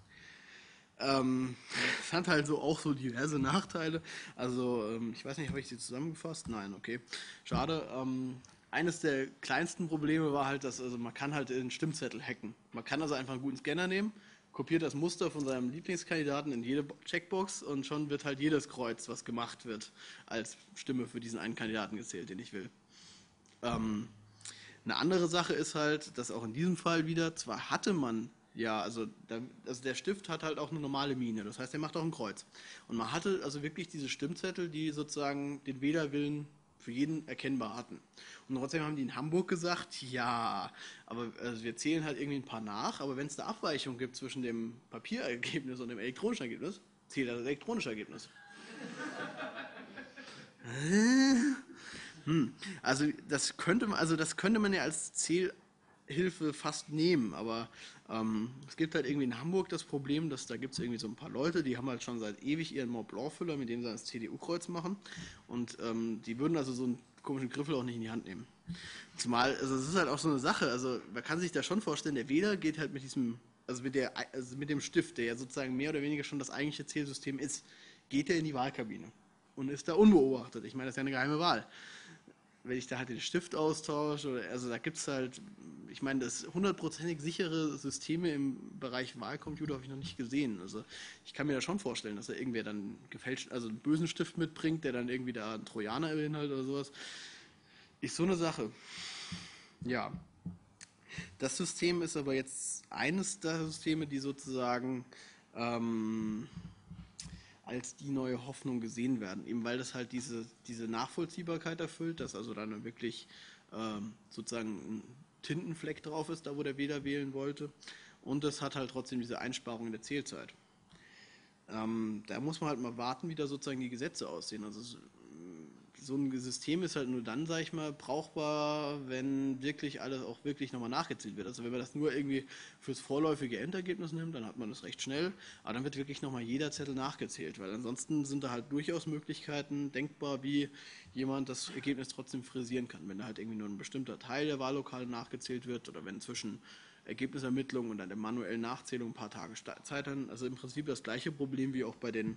Ähm, es hat halt so auch so diverse Nachteile. Also ähm, ich weiß nicht, habe ich sie zusammengefasst? Nein, okay. Schade. Ähm, eines der kleinsten Probleme war halt, dass also man kann halt den Stimmzettel hacken. Man kann also einfach einen guten Scanner nehmen, kopiert das Muster von seinem Lieblingskandidaten in jede Checkbox und schon wird halt jedes Kreuz, was gemacht wird, als Stimme für diesen einen Kandidaten gezählt, den ich will. Ähm, Eine andere Sache ist halt, dass auch in diesem Fall wieder, zwar hatte man, ja, also, da, also der Stift hat halt auch eine normale Mine, das heißt, er macht auch ein Kreuz. Und man hatte also wirklich diese Stimmzettel, die sozusagen den Wählerwillen für jeden erkennbar hatten. Und trotzdem haben die in Hamburg gesagt, ja, aber also wir zählen halt irgendwie ein paar nach, aber wenn es da Abweichungen gibt zwischen dem Papierergebnis und dem elektronischen Ergebnis, zählt das elektronische Ergebnis. Hm. Also das könnte man, also das könnte man ja als Zählhilfe fast nehmen, aber ähm, es gibt halt irgendwie in Hamburg das Problem, dass da gibt es irgendwie so ein paar Leute, die haben halt schon seit ewig ihren Mont Blanc-Füller, mit dem sie das C D U-Kreuz machen und ähm, die würden also so einen komischen Griffel auch nicht in die Hand nehmen. Zumal, also es ist halt auch so eine Sache, also man kann sich da schon vorstellen, der Wähler geht halt mit diesem, also mit, der, also mit dem Stift, der ja sozusagen mehr oder weniger schon das eigentliche Zählsystem ist, geht er in die Wahlkabine und ist da unbeobachtet. Ich meine, das ist ja eine geheime Wahl. Wenn ich da halt den Stift austausche, oder, also da gibt es halt, ich meine, das hundertprozentig sichere Systeme im Bereich Wahlcomputer habe ich noch nicht gesehen. Also ich kann mir da schon vorstellen, dass da irgendwer dann gefälscht, also einen bösen Stift mitbringt, der dann irgendwie da einen Trojaner beinhaltet oder sowas. Ist so eine Sache. Ja. Das System ist aber jetzt eines der Systeme, die sozusagen ähm, als die neue Hoffnung gesehen werden, eben weil das halt diese, diese Nachvollziehbarkeit erfüllt, dass also dann wirklich ähm, sozusagen ein Tintenfleck drauf ist, da wo der Wähler wählen wollte, und das hat halt trotzdem diese Einsparung in der Zählzeit. Ähm, da muss man halt mal warten, wie da sozusagen die Gesetze aussehen. Also so ein System ist halt nur dann, sag ich mal, brauchbar, wenn wirklich alles auch wirklich nochmal nachgezählt wird. Also wenn man das nur irgendwie fürs vorläufige Endergebnis nimmt, dann hat man das recht schnell, aber dann wird wirklich nochmal jeder Zettel nachgezählt, weil ansonsten sind da halt durchaus Möglichkeiten denkbar, wie jemand das Ergebnis trotzdem frisieren kann. Wenn da halt irgendwie nur ein bestimmter Teil der Wahllokale nachgezählt wird oder wenn zwischen Ergebnisermittlung und dann der manuellen Nachzählung ein paar Tage Zeit haben. Also im Prinzip das gleiche Problem wie auch bei den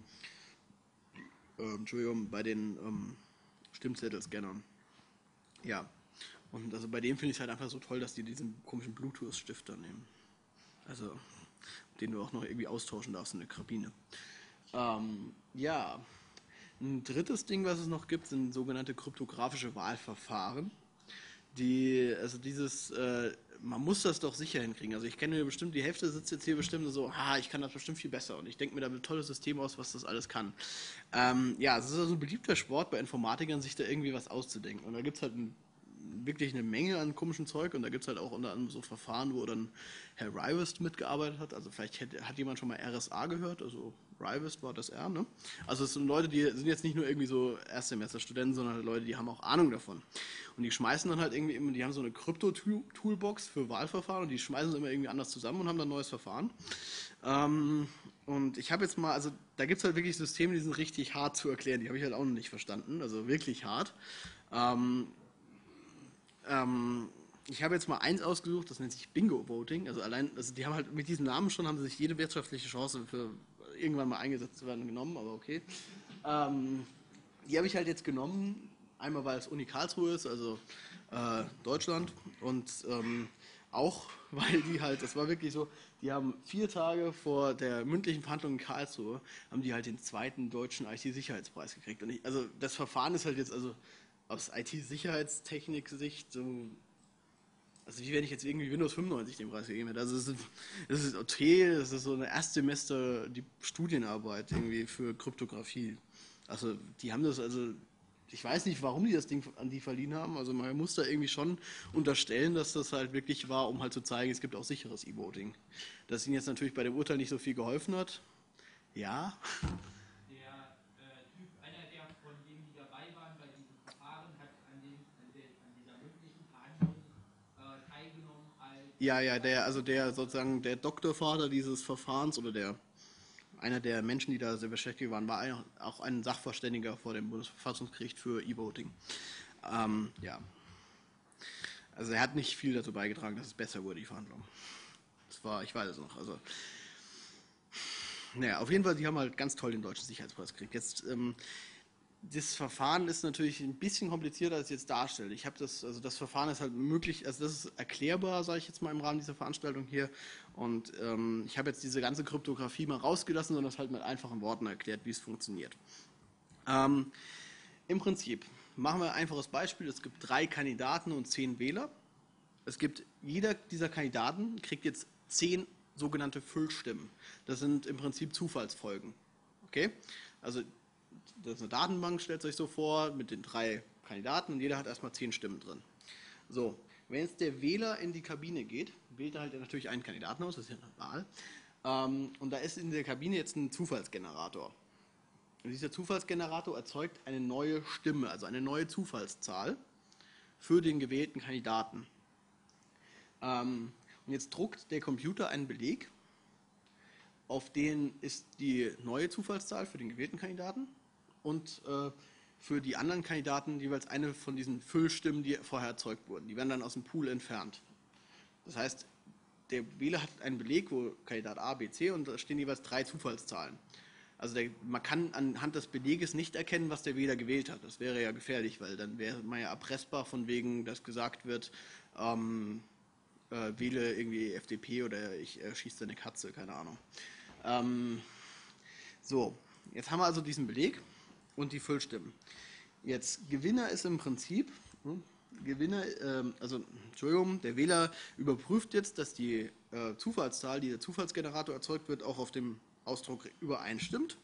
äh, Entschuldigung, bei den ähm, Stimmzettelscannern. Ja. Und also bei dem finde ich es halt einfach so toll, dass die diesen komischen Bluetooth-Stifter nehmen. Also, den du auch noch irgendwie austauschen darfst in der Kabine. Ähm, ja. Ein drittes Ding, was es noch gibt, sind sogenannte kryptografische Wahlverfahren. Die, also dieses, äh, man muss das doch sicher hinkriegen. Also ich kenne bestimmt, die Hälfte sitzt jetzt hier bestimmt so, ah, ich kann das bestimmt viel besser und ich denke mir da ein tolles System aus, was das alles kann. Ähm, ja, es ist also ein beliebter Sport bei Informatikern, sich da irgendwie was auszudenken. Und da gibt es halt ein, wirklich eine Menge an komischem Zeug und da gibt es halt auch unter anderem so Verfahren, wo dann Herr Rivest mitgearbeitet hat. Also vielleicht hat, hat jemand schon mal R S A gehört, also Rivest war das R, ne? Also es sind Leute, die sind jetzt nicht nur irgendwie so Erstsemesterstudenten, sondern Leute, die haben auch Ahnung davon. Und die schmeißen dann halt irgendwie immer, die haben so eine Krypto-Toolbox für Wahlverfahren und die schmeißen es immer irgendwie anders zusammen und haben dann ein neues Verfahren. Ähm, und ich habe jetzt mal, also da gibt es halt wirklich Systeme, die sind richtig hart zu erklären, die habe ich halt auch noch nicht verstanden, also wirklich hart. Ähm, ähm, ich habe jetzt mal eins ausgesucht, das nennt sich Bingo Voting. Also allein, also die haben halt mit diesem Namen schon, haben sie sich jede wirtschaftliche Chance für irgendwann mal eingesetzt zu werden genommen, aber okay. Ähm, die habe ich halt jetzt genommen, einmal weil es Uni Karlsruhe ist, also äh, Deutschland, und ähm, auch weil die halt, das war wirklich so, die haben vier Tage vor der mündlichen Verhandlung in Karlsruhe, haben die halt den zweiten deutschen I T-Sicherheitspreis gekriegt. Und ich, also das Verfahren ist halt jetzt, also aus I T-Sicherheitstechnik-Sicht so, also wie wenn ich jetzt irgendwie Windows fünfundneunzig den Preis gegeben hätte. Also es ist, es ist okay, das ist so eine Erstsemester die Studienarbeit irgendwie für Kryptographie. Also die haben das, also ich weiß nicht, warum die das Ding an die verliehen haben. Also man muss da irgendwie schon unterstellen, dass das halt wirklich war, um halt zu zeigen, es gibt auch sicheres E-Voting. Dass ihnen jetzt natürlich bei dem Urteil nicht so viel geholfen hat. Ja. Der äh, Typ, einer der von denen, die dabei waren bei diesem Verfahren, hat an, den, an, der, an dieser mündlichen Verhandlung äh, teilgenommen als... Ja, ja, der, also der sozusagen der Doktorvater dieses Verfahrens oder der einer der Menschen, die da sehr beschäftigt waren, war ein, auch ein Sachverständiger vor dem Bundesverfassungsgericht für E-Voting. Ähm, ja. Also er hat nicht viel dazu beigetragen, dass es besser wurde, die Verhandlung. Das war, ich weiß es noch. Also, naja, auf jeden Fall, die haben halt ganz toll den deutschen Sicherheitspreis gekriegt. Jetzt, ähm, das Verfahren ist natürlich ein bisschen komplizierter, als ich jetzt darstelle. Ich habe das, also das Verfahren ist halt möglich, also das ist erklärbar, sage ich jetzt mal im Rahmen dieser Veranstaltung hier. Und ähm, ich habe jetzt diese ganze Kryptographie mal rausgelassen, sondern das halt mit einfachen Worten erklärt, wie es funktioniert. Ähm, Im Prinzip machen wir ein einfaches Beispiel. Es gibt drei Kandidaten und zehn Wähler. Es gibt, jeder dieser Kandidaten kriegt jetzt zehn sogenannte Füllstimmen. Das sind im Prinzip Zufallsfolgen. Okay? Also das ist eine Datenbank, stellt euch so vor, mit den drei Kandidaten und jeder hat erstmal zehn Stimmen drin. So, wenn jetzt der Wähler in die Kabine geht, wählt er halt natürlich einen Kandidaten aus, das ist ja eine Wahl. Ähm, und da ist in der Kabine jetzt ein Zufallsgenerator. Und dieser Zufallsgenerator erzeugt eine neue Stimme, also eine neue Zufallszahl für den gewählten Kandidaten. Ähm, und jetzt druckt der Computer einen Beleg, auf den ist die neue Zufallszahl für den gewählten Kandidaten und äh, für die anderen Kandidaten jeweils eine von diesen Füllstimmen, die vorher erzeugt wurden. Die werden dann aus dem Pool entfernt. Das heißt, der Wähler hat einen Beleg, wo Kandidat A, B, C und da stehen jeweils drei Zufallszahlen. Also der, man kann anhand des Beleges nicht erkennen, was der Wähler gewählt hat. Das wäre ja gefährlich, weil dann wäre man ja erpressbar von wegen, dass gesagt wird, ähm, äh, wähle irgendwie F D P oder ich äh, schieße eine Katze, keine Ahnung. Ähm, so, jetzt haben wir also diesen Beleg und die Füllstimmen. Jetzt Gewinner ist im Prinzip, hm, Gewinner, ähm, also Entschuldigung, der Wähler überprüft jetzt, dass die äh, Zufallszahl, die der Zufallsgenerator erzeugt wird, auch auf dem Ausdruck übereinstimmt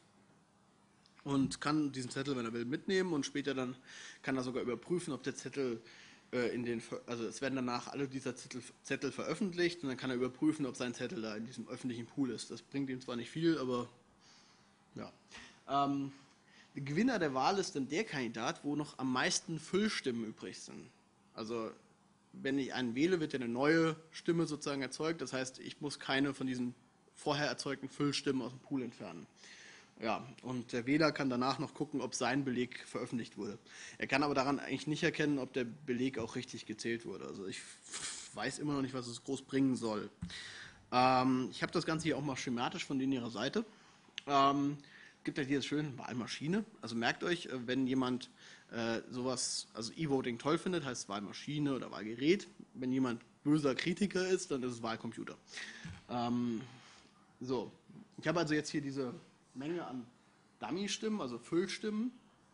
und kann diesen Zettel, wenn er will, mitnehmen und später dann kann er sogar überprüfen, ob der Zettel äh, in den, also es werden danach alle dieser Zettel, Zettel veröffentlicht und dann kann er überprüfen, ob sein Zettel da in diesem öffentlichen Pool ist. Das bringt ihm zwar nicht viel, aber ja. Ähm, der Gewinner der Wahl ist dann der Kandidat, wo noch am meisten Füllstimmen übrig sind. Also wenn ich einen wähle, wird ja eine neue Stimme sozusagen erzeugt. Das heißt, ich muss keine von diesen vorher erzeugten Füllstimmen aus dem Pool entfernen. Ja, und der Wähler kann danach noch gucken, ob sein Beleg veröffentlicht wurde. Er kann aber daran eigentlich nicht erkennen, ob der Beleg auch richtig gezählt wurde. Also ich weiß immer noch nicht, was es groß bringen soll. Ähm, ich habe das Ganze hier auch mal schematisch von denen ihrer Seite. Ähm, es gibt ja hier schön Wahlmaschine. Also merkt euch, wenn jemand äh, sowas, also E-Voting toll findet, heißt es Wahlmaschine oder Wahlgerät. Wenn jemand böser Kritiker ist, dann ist es Wahlcomputer. Ähm, so, ich habe also jetzt hier diese Menge an Dummy-Stimmen, also Füllstimmen.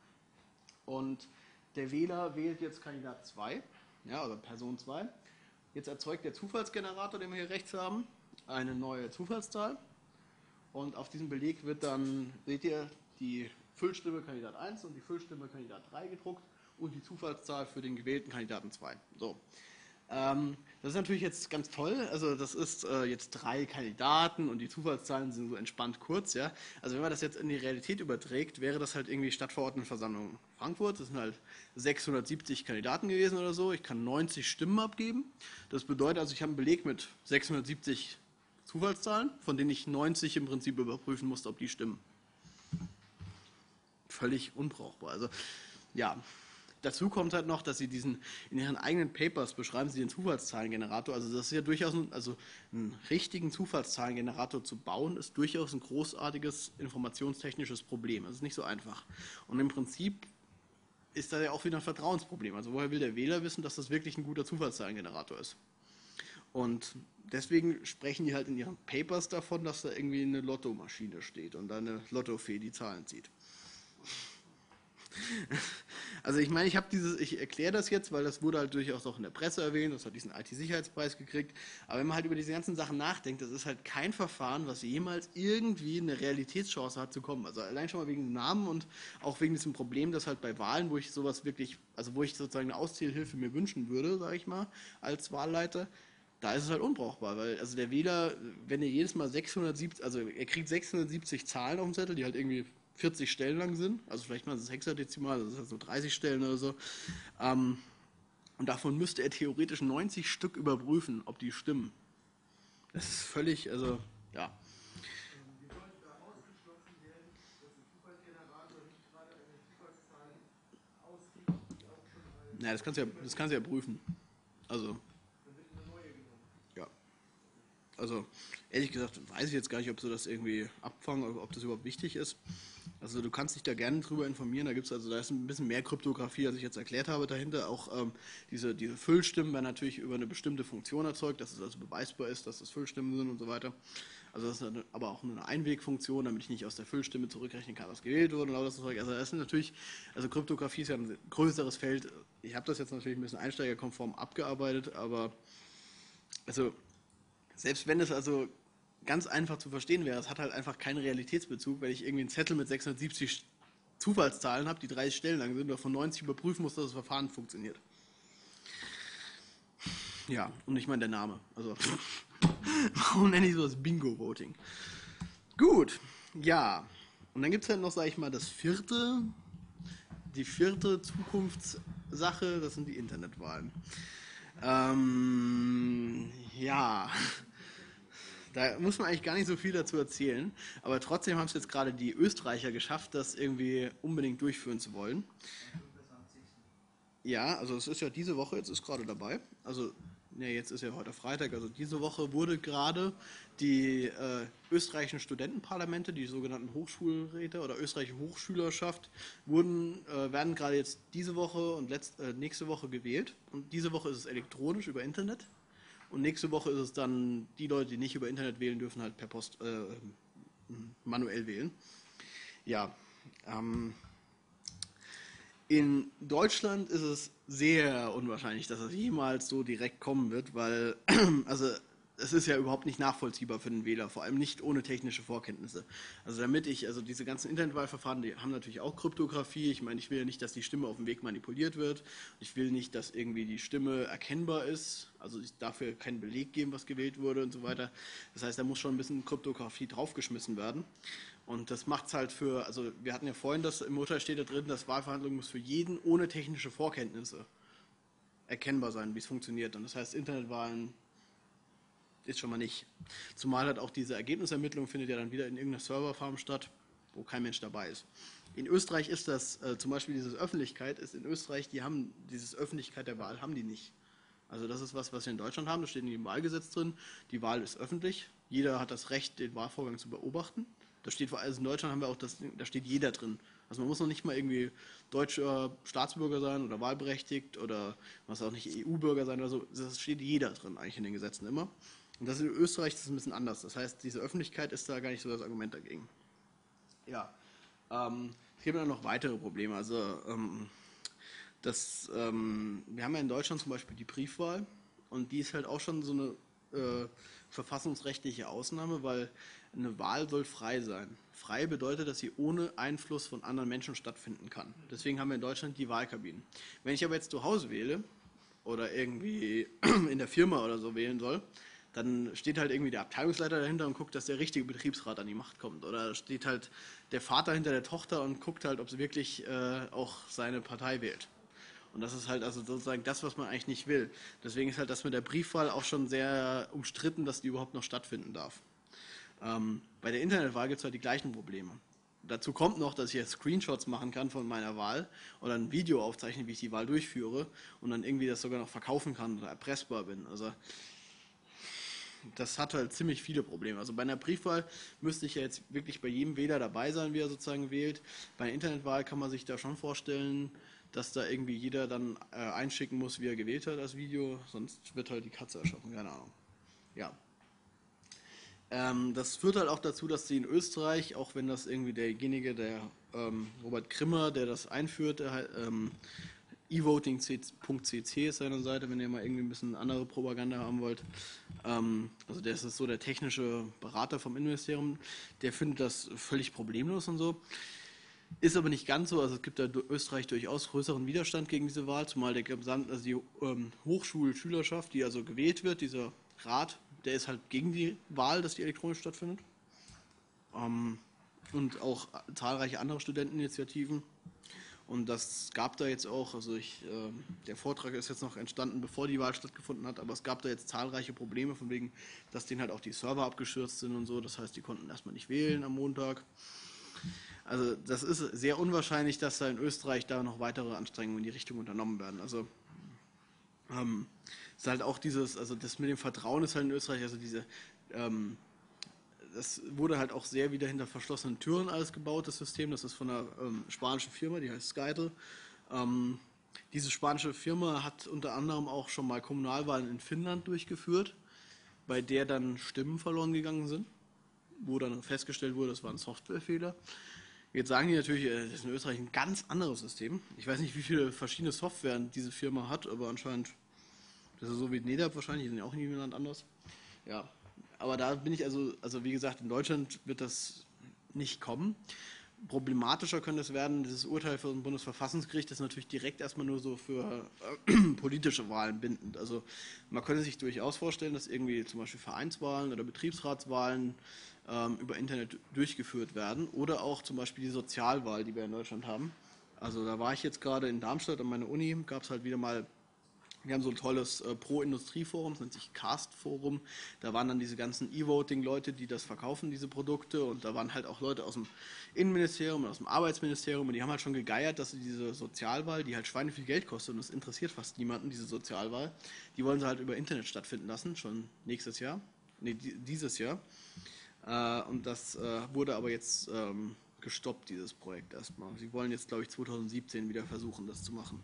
Und der Wähler wählt jetzt Kandidat zwei, ja, also Person zwei. Jetzt erzeugt der Zufallsgenerator, den wir hier rechts haben, eine neue Zufallszahl. Und auf diesem Beleg wird dann, seht ihr, die Füllstimme Kandidat eins und die Füllstimme Kandidat drei gedruckt und die Zufallszahl für den gewählten Kandidaten zwei. So. Ähm, das ist natürlich jetzt ganz toll, also das ist äh, jetzt drei Kandidaten und die Zufallszahlen sind so entspannt kurz, ja. Also wenn man das jetzt in die Realität überträgt, wäre das halt irgendwie Stadtverordnetenversammlung Frankfurt, das sind halt sechshundertsiebzig Kandidaten gewesen oder so, ich kann neunzig Stimmen abgeben, das bedeutet also, ich habe einen Beleg mit sechshundertsiebzig Zufallszahlen, von denen ich neunzig im Prinzip überprüfen musste, ob die stimmen. Völlig unbrauchbar, also ja. dazu kommt halt noch, dass sie diesen, in ihren eigenen Papers beschreiben sie den Zufallszahlengenerator. Also das ist ja durchaus, ein, also einen richtigen Zufallszahlengenerator zu bauen, ist durchaus ein großartiges informationstechnisches Problem. Das ist nicht so einfach. Und im Prinzip ist da ja auch wieder ein Vertrauensproblem. Also woher will der Wähler wissen, dass das wirklich ein guter Zufallszahlengenerator ist? Und deswegen sprechen die halt in ihren Papers davon, dass da irgendwie eine Lottomaschine steht und da eine Lottofee die Zahlen zieht. Also ich meine, ich habe dieses, ich erkläre das jetzt, weil das wurde halt durchaus auch in der Presse erwähnt, das hat diesen I T-Sicherheitspreis gekriegt, aber wenn man halt über diese ganzen Sachen nachdenkt, das ist halt kein Verfahren, was jemals irgendwie eine Realitätschance hat zu kommen. Also allein schon mal wegen dem Namen und auch wegen diesem Problem, dass halt bei Wahlen, wo ich sowas wirklich, also wo ich sozusagen eine Auszählhilfe mir wünschen würde, sage ich mal, als Wahlleiter, da ist es halt unbrauchbar, weil also der Wähler, wenn er jedes Mal sechshundertsiebzig, also er kriegt sechshundertsiebzig Zahlen auf dem Zettel, die halt irgendwie vierzig Stellen lang sind, also vielleicht mal das Hexadezimal, das ist halt so dreißig Stellen oder so, ähm, und davon müsste er theoretisch neunzig Stück überprüfen, ob die stimmen. Das ist völlig, also, ja. Wie sollte da ausgeschlossen werden, dass ein Zufallsgenerator nicht gerade eine Zufallszahl ausgibt, die auch schon mal... Naja, das kannst du ja, das kannst du ja prüfen. Also... Also, ehrlich gesagt, weiß ich jetzt gar nicht, ob sie das irgendwie abfangen oder ob das überhaupt wichtig ist. Also, du kannst dich da gerne drüber informieren. Da gibt's also, da ist ein bisschen mehr Kryptographie, als ich jetzt erklärt habe dahinter. Auch ähm, diese, diese Füllstimmen werden natürlich über eine bestimmte Funktion erzeugt, dass es also beweisbar ist, dass das Füllstimmen sind und so weiter. Also, das ist eine, aber auch nur eine Einwegfunktion, damit ich nicht aus der Füllstimme zurückrechnen kann, was gewählt wurde und all das Zeug. Also, das ist natürlich, also Kryptographie ist ja ein größeres Feld. Ich habe das jetzt natürlich ein bisschen einsteigerkonform abgearbeitet, aber also selbst wenn es also ganz einfach zu verstehen wäre, es hat halt einfach keinen Realitätsbezug, weil ich irgendwie einen Zettel mit sechshundertsiebzig Zufallszahlen habe, die dreißig Stellen lang sind, oder von neunzig überprüfen muss, dass das Verfahren funktioniert. Ja, und ich meine der Name. Also, warum nenne ich sowas Bingo-Voting? Gut, ja. Und dann gibt es halt noch, sage ich mal, das vierte, die vierte Zukunftssache, das sind die Internetwahlen. Ähm, ja... Da muss man eigentlich gar nicht so viel dazu erzählen, aber trotzdem haben es jetzt gerade die Österreicher geschafft, das irgendwie unbedingt durchführen zu wollen. Ja, also es ist ja diese Woche, jetzt ist gerade dabei, also ne, jetzt ist ja heute Freitag, also diese Woche wurde gerade die äh, österreichischen Studentenparlamente, die sogenannten Hochschulräte oder österreichische Hochschülerschaft, wurden, äh, werden gerade jetzt diese Woche und letzt, äh, nächste Woche gewählt und diese Woche ist es elektronisch über Internet. Und nächste Woche ist es dann, die Leute, die nicht über Internet wählen, dürfen halt per Post äh, manuell wählen. Ja, ähm, in Deutschland ist es sehr unwahrscheinlich, dass es jemals so direkt kommen wird, weil, also es ist ja überhaupt nicht nachvollziehbar für den Wähler, vor allem nicht ohne technische Vorkenntnisse. Also damit ich, also diese ganzen Internetwahlverfahren, die haben natürlich auch Kryptographie. Ich meine, ich will ja nicht, dass die Stimme auf dem Weg manipuliert wird. Ich will nicht, dass irgendwie die Stimme erkennbar ist. Also ich darf ja keinen Beleg geben, was gewählt wurde und so weiter. Das heißt, da muss schon ein bisschen Kryptographie draufgeschmissen werden. Und das macht es halt für, also wir hatten ja vorhin, das im Urteil steht da drin, dass Wahlverhandlung muss für jeden ohne technische Vorkenntnisse erkennbar sein, wie es funktioniert. Und das heißt, Internetwahlen ist schon mal nicht. Zumal halt auch diese Ergebnisermittlung findet ja dann wieder in irgendeiner Serverfarm statt, wo kein Mensch dabei ist. In Österreich ist das, äh, zum Beispiel diese Öffentlichkeit, ist in Österreich, die haben, dieses Öffentlichkeit der Wahl haben die nicht. Also das ist was, was wir in Deutschland haben, das steht in dem Wahlgesetz drin, die Wahl ist öffentlich, jeder hat das Recht, den Wahlvorgang zu beobachten. Da steht, also in Deutschland haben wir auch das, da steht jeder drin. Also man muss noch nicht mal irgendwie deutscher Staatsbürger sein oder wahlberechtigt oder was auch nicht E U-Bürger sein oder so, das steht jeder drin eigentlich in den Gesetzen immer. Und das in Österreich ist ein bisschen anders. Das heißt, diese Öffentlichkeit ist da gar nicht so das Argument dagegen. Ja, ähm, es gibt dann noch weitere Probleme. Also ähm, das, ähm, wir haben ja in Deutschland zum Beispiel die Briefwahl und die ist halt auch schon so eine äh, verfassungsrechtliche Ausnahme, weil eine Wahl soll frei sein. Frei bedeutet, dass sie ohne Einfluss von anderen Menschen stattfinden kann. Deswegen haben wir in Deutschland die Wahlkabinen. Wenn ich aber jetzt zu Hause wähle oder irgendwie in der Firma oder so wählen soll, dann steht halt irgendwie der Abteilungsleiter dahinter und guckt, dass der richtige Betriebsrat an die Macht kommt. Oder steht halt der Vater hinter der Tochter und guckt halt, ob sie wirklich äh, auch seine Partei wählt. Und das ist halt also sozusagen das, was man eigentlich nicht will. Deswegen ist halt das mit der Briefwahl auch schon sehr umstritten, dass die überhaupt noch stattfinden darf. Ähm, bei der Internetwahl gibt es halt die gleichen Probleme. dazu kommt noch, dass ich jetzt Screenshots machen kann von meiner Wahl oder ein Video aufzeichnen, wie ich die Wahl durchführe und dann irgendwie das sogar noch verkaufen kann oder erpressbar bin. Also das hat halt ziemlich viele Probleme. Also bei einer Briefwahl müsste ich ja jetzt wirklich bei jedem Wähler dabei sein, wie er sozusagen wählt. Bei einer Internetwahl kann man sich da schon vorstellen, dass da irgendwie jeder dann äh, einschicken muss, wie er gewählt hat als Video, sonst wird halt die Katze erschossen, keine Ahnung. Ja. Ähm, das führt halt auch dazu, dass sie in Österreich, auch wenn das irgendwie derjenige, der ähm, Robert Grimmer, der das einführt, der, ähm, e voting punkt c c ist seine Seite, wenn ihr mal irgendwie ein bisschen andere Propaganda haben wollt. Ähm, also der ist so der technische Berater vom Innenministerium, der findet das völlig problemlos und so. Ist aber nicht ganz so, also es gibt da in Österreich durchaus größeren Widerstand gegen diese Wahl, zumal der gesamte, also die ähm, Hochschulschülerschaft, die also gewählt wird, dieser Rat, der ist halt gegen die Wahl, dass die elektronisch stattfindet. Ähm, und auch zahlreiche andere Studenteninitiativen. Und das gab da jetzt auch, also ich, äh, der Vortrag ist jetzt noch entstanden, bevor die Wahl stattgefunden hat, aber es gab da jetzt zahlreiche Probleme, von wegen, dass denen halt auch die Server abgestürzt sind und so. Das heißt, die konnten erstmal nicht wählen am Montag. Also das ist sehr unwahrscheinlich, dass da in Österreich da noch weitere Anstrengungen in die Richtung unternommen werden. Also ähm, es ist halt auch dieses, also das mit dem Vertrauen ist halt in Österreich, also diese, ähm, das wurde halt auch sehr wieder hinter verschlossenen Türen alles gebaut, das System. Das ist von einer ähm, spanischen Firma, die heißt Skytel. Ähm, diese spanische Firma hat unter anderem auch schon mal Kommunalwahlen in Finnland durchgeführt, bei der dann Stimmen verloren gegangen sind, wo dann festgestellt wurde, das war ein Softwarefehler. Jetzt sagen die natürlich, das ist in Österreich ein ganz anderes System. Ich weiß nicht, wie viele verschiedene Software diese Firma hat, aber anscheinend, das ist so wie NEDAP wahrscheinlich, die sind ja auch in jedem Land anders. Ja, aber da bin ich also, also wie gesagt, in Deutschland wird das nicht kommen. Problematischer könnte es werden, dieses Urteil vom Bundesverfassungsgericht ist natürlich direkt erstmal nur so für äh, politische Wahlen bindend. Also man könnte sich durchaus vorstellen, dass irgendwie zum Beispiel Vereinswahlen oder Betriebsratswahlen ähm, über Internet durchgeführt werden oder auch zum Beispiel die Sozialwahl, die wir in Deutschland haben. Also da war ich jetzt gerade in Darmstadt an meiner Uni, gab es halt wieder mal. Wir haben so ein tolles äh, Pro-Industrie-Forum, das nennt sich Cast-Forum. Da waren dann diese ganzen E-Voting-Leute, die das verkaufen, diese Produkte. Und da waren halt auch Leute aus dem Innenministerium und aus dem Arbeitsministerium. Und die haben halt schon gegeiert, dass sie diese Sozialwahl, die halt schweineviel Geld kostet, und das interessiert fast niemanden, diese Sozialwahl, die wollen sie halt über Internet stattfinden lassen, schon nächstes Jahr, nee, dieses Jahr. Äh, und das äh, wurde aber jetzt ähm, gestoppt, dieses Projekt erstmal. Sie wollen jetzt, glaube ich, zweitausendsiebzehn wieder versuchen, das zu machen.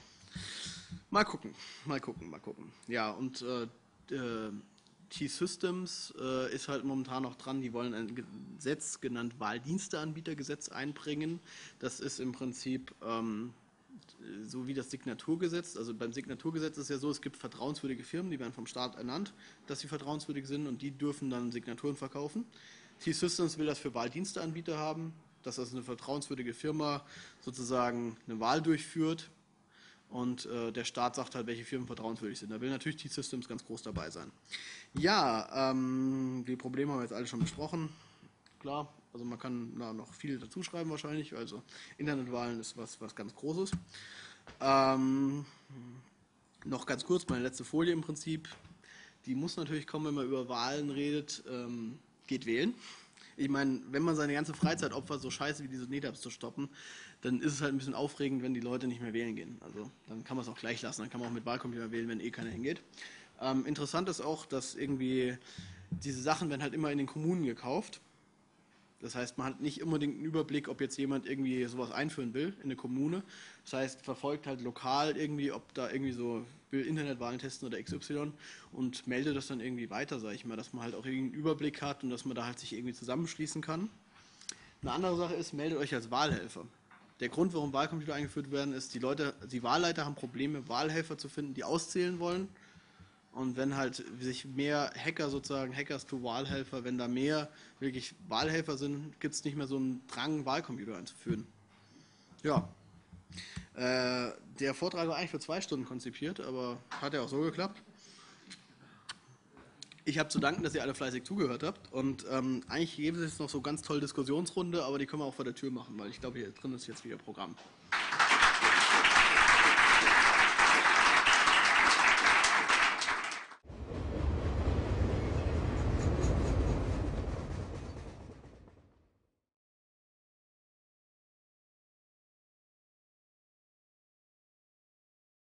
Mal gucken, mal gucken, mal gucken. Ja, und äh, äh, T-Systems äh, ist halt momentan noch dran, die wollen ein Gesetz genannt Wahldiensteanbietergesetz einbringen. Das ist im Prinzip ähm, so wie das Signaturgesetz. Also beim Signaturgesetz ist ja so, es gibt vertrauenswürdige Firmen, die werden vom Staat ernannt, dass sie vertrauenswürdig sind und die dürfen dann Signaturen verkaufen. T-Systems will das für Wahldiensteanbieter haben, dass das eine vertrauenswürdige Firma sozusagen eine Wahl durchführt. Und äh, der Staat sagt halt, welche Firmen vertrauenswürdig sind. Da will natürlich T-Systems ganz groß dabei sein. Ja, ähm, die Probleme haben wir jetzt alle schon besprochen. Klar, also man kann da noch viel dazu schreiben wahrscheinlich. Also Internetwahlen ist was, was ganz Großes. Ähm, noch ganz kurz, meine letzte Folie im Prinzip. Die muss natürlich kommen, wenn man über Wahlen redet. Ähm, geht wählen. Ich meine, wenn man seine ganze Freizeit opfert, so scheiße wie diese NEDAPs zu stoppen, dann ist es halt ein bisschen aufregend, wenn die Leute nicht mehr wählen gehen. Also dann kann man es auch gleich lassen, dann kann man auch mit Wahlcomputer wählen, wenn eh keiner hingeht. Ähm, interessant ist auch, dass irgendwie diese Sachen werden halt immer in den Kommunen gekauft. Das heißt, man hat nicht unbedingt einen Überblick, ob jetzt jemand irgendwie sowas einführen will in eine Kommune. Das heißt, verfolgt halt lokal irgendwie, ob da irgendwie so will Internetwahlen testen oder X Y und meldet das dann irgendwie weiter, sage ich mal, dass man halt auch irgendwie einen Überblick hat und dass man da halt sich irgendwie zusammenschließen kann. Eine andere Sache ist, meldet euch als Wahlhelfer. Der Grund, warum Wahlcomputer eingeführt werden, ist, die Leute, die Wahlleiter haben Probleme, Wahlhelfer zu finden, die auszählen wollen. Und wenn halt sich mehr Hacker sozusagen, Hackers to Wahlhelfer, wenn da mehr wirklich Wahlhelfer sind, gibt es nicht mehr so einen Drang, Wahlcomputer einzuführen. Ja. Äh, der Vortrag war eigentlich für zwei Stunden konzipiert, aber hat ja auch so geklappt. Ich habe zu danken, dass ihr alle fleißig zugehört habt. Und ähm, eigentlich gäbe es jetzt noch so ganz tolle Diskussionsrunde, aber die können wir auch vor der Tür machen, weil ich glaube, hier drin ist jetzt wieder Programm.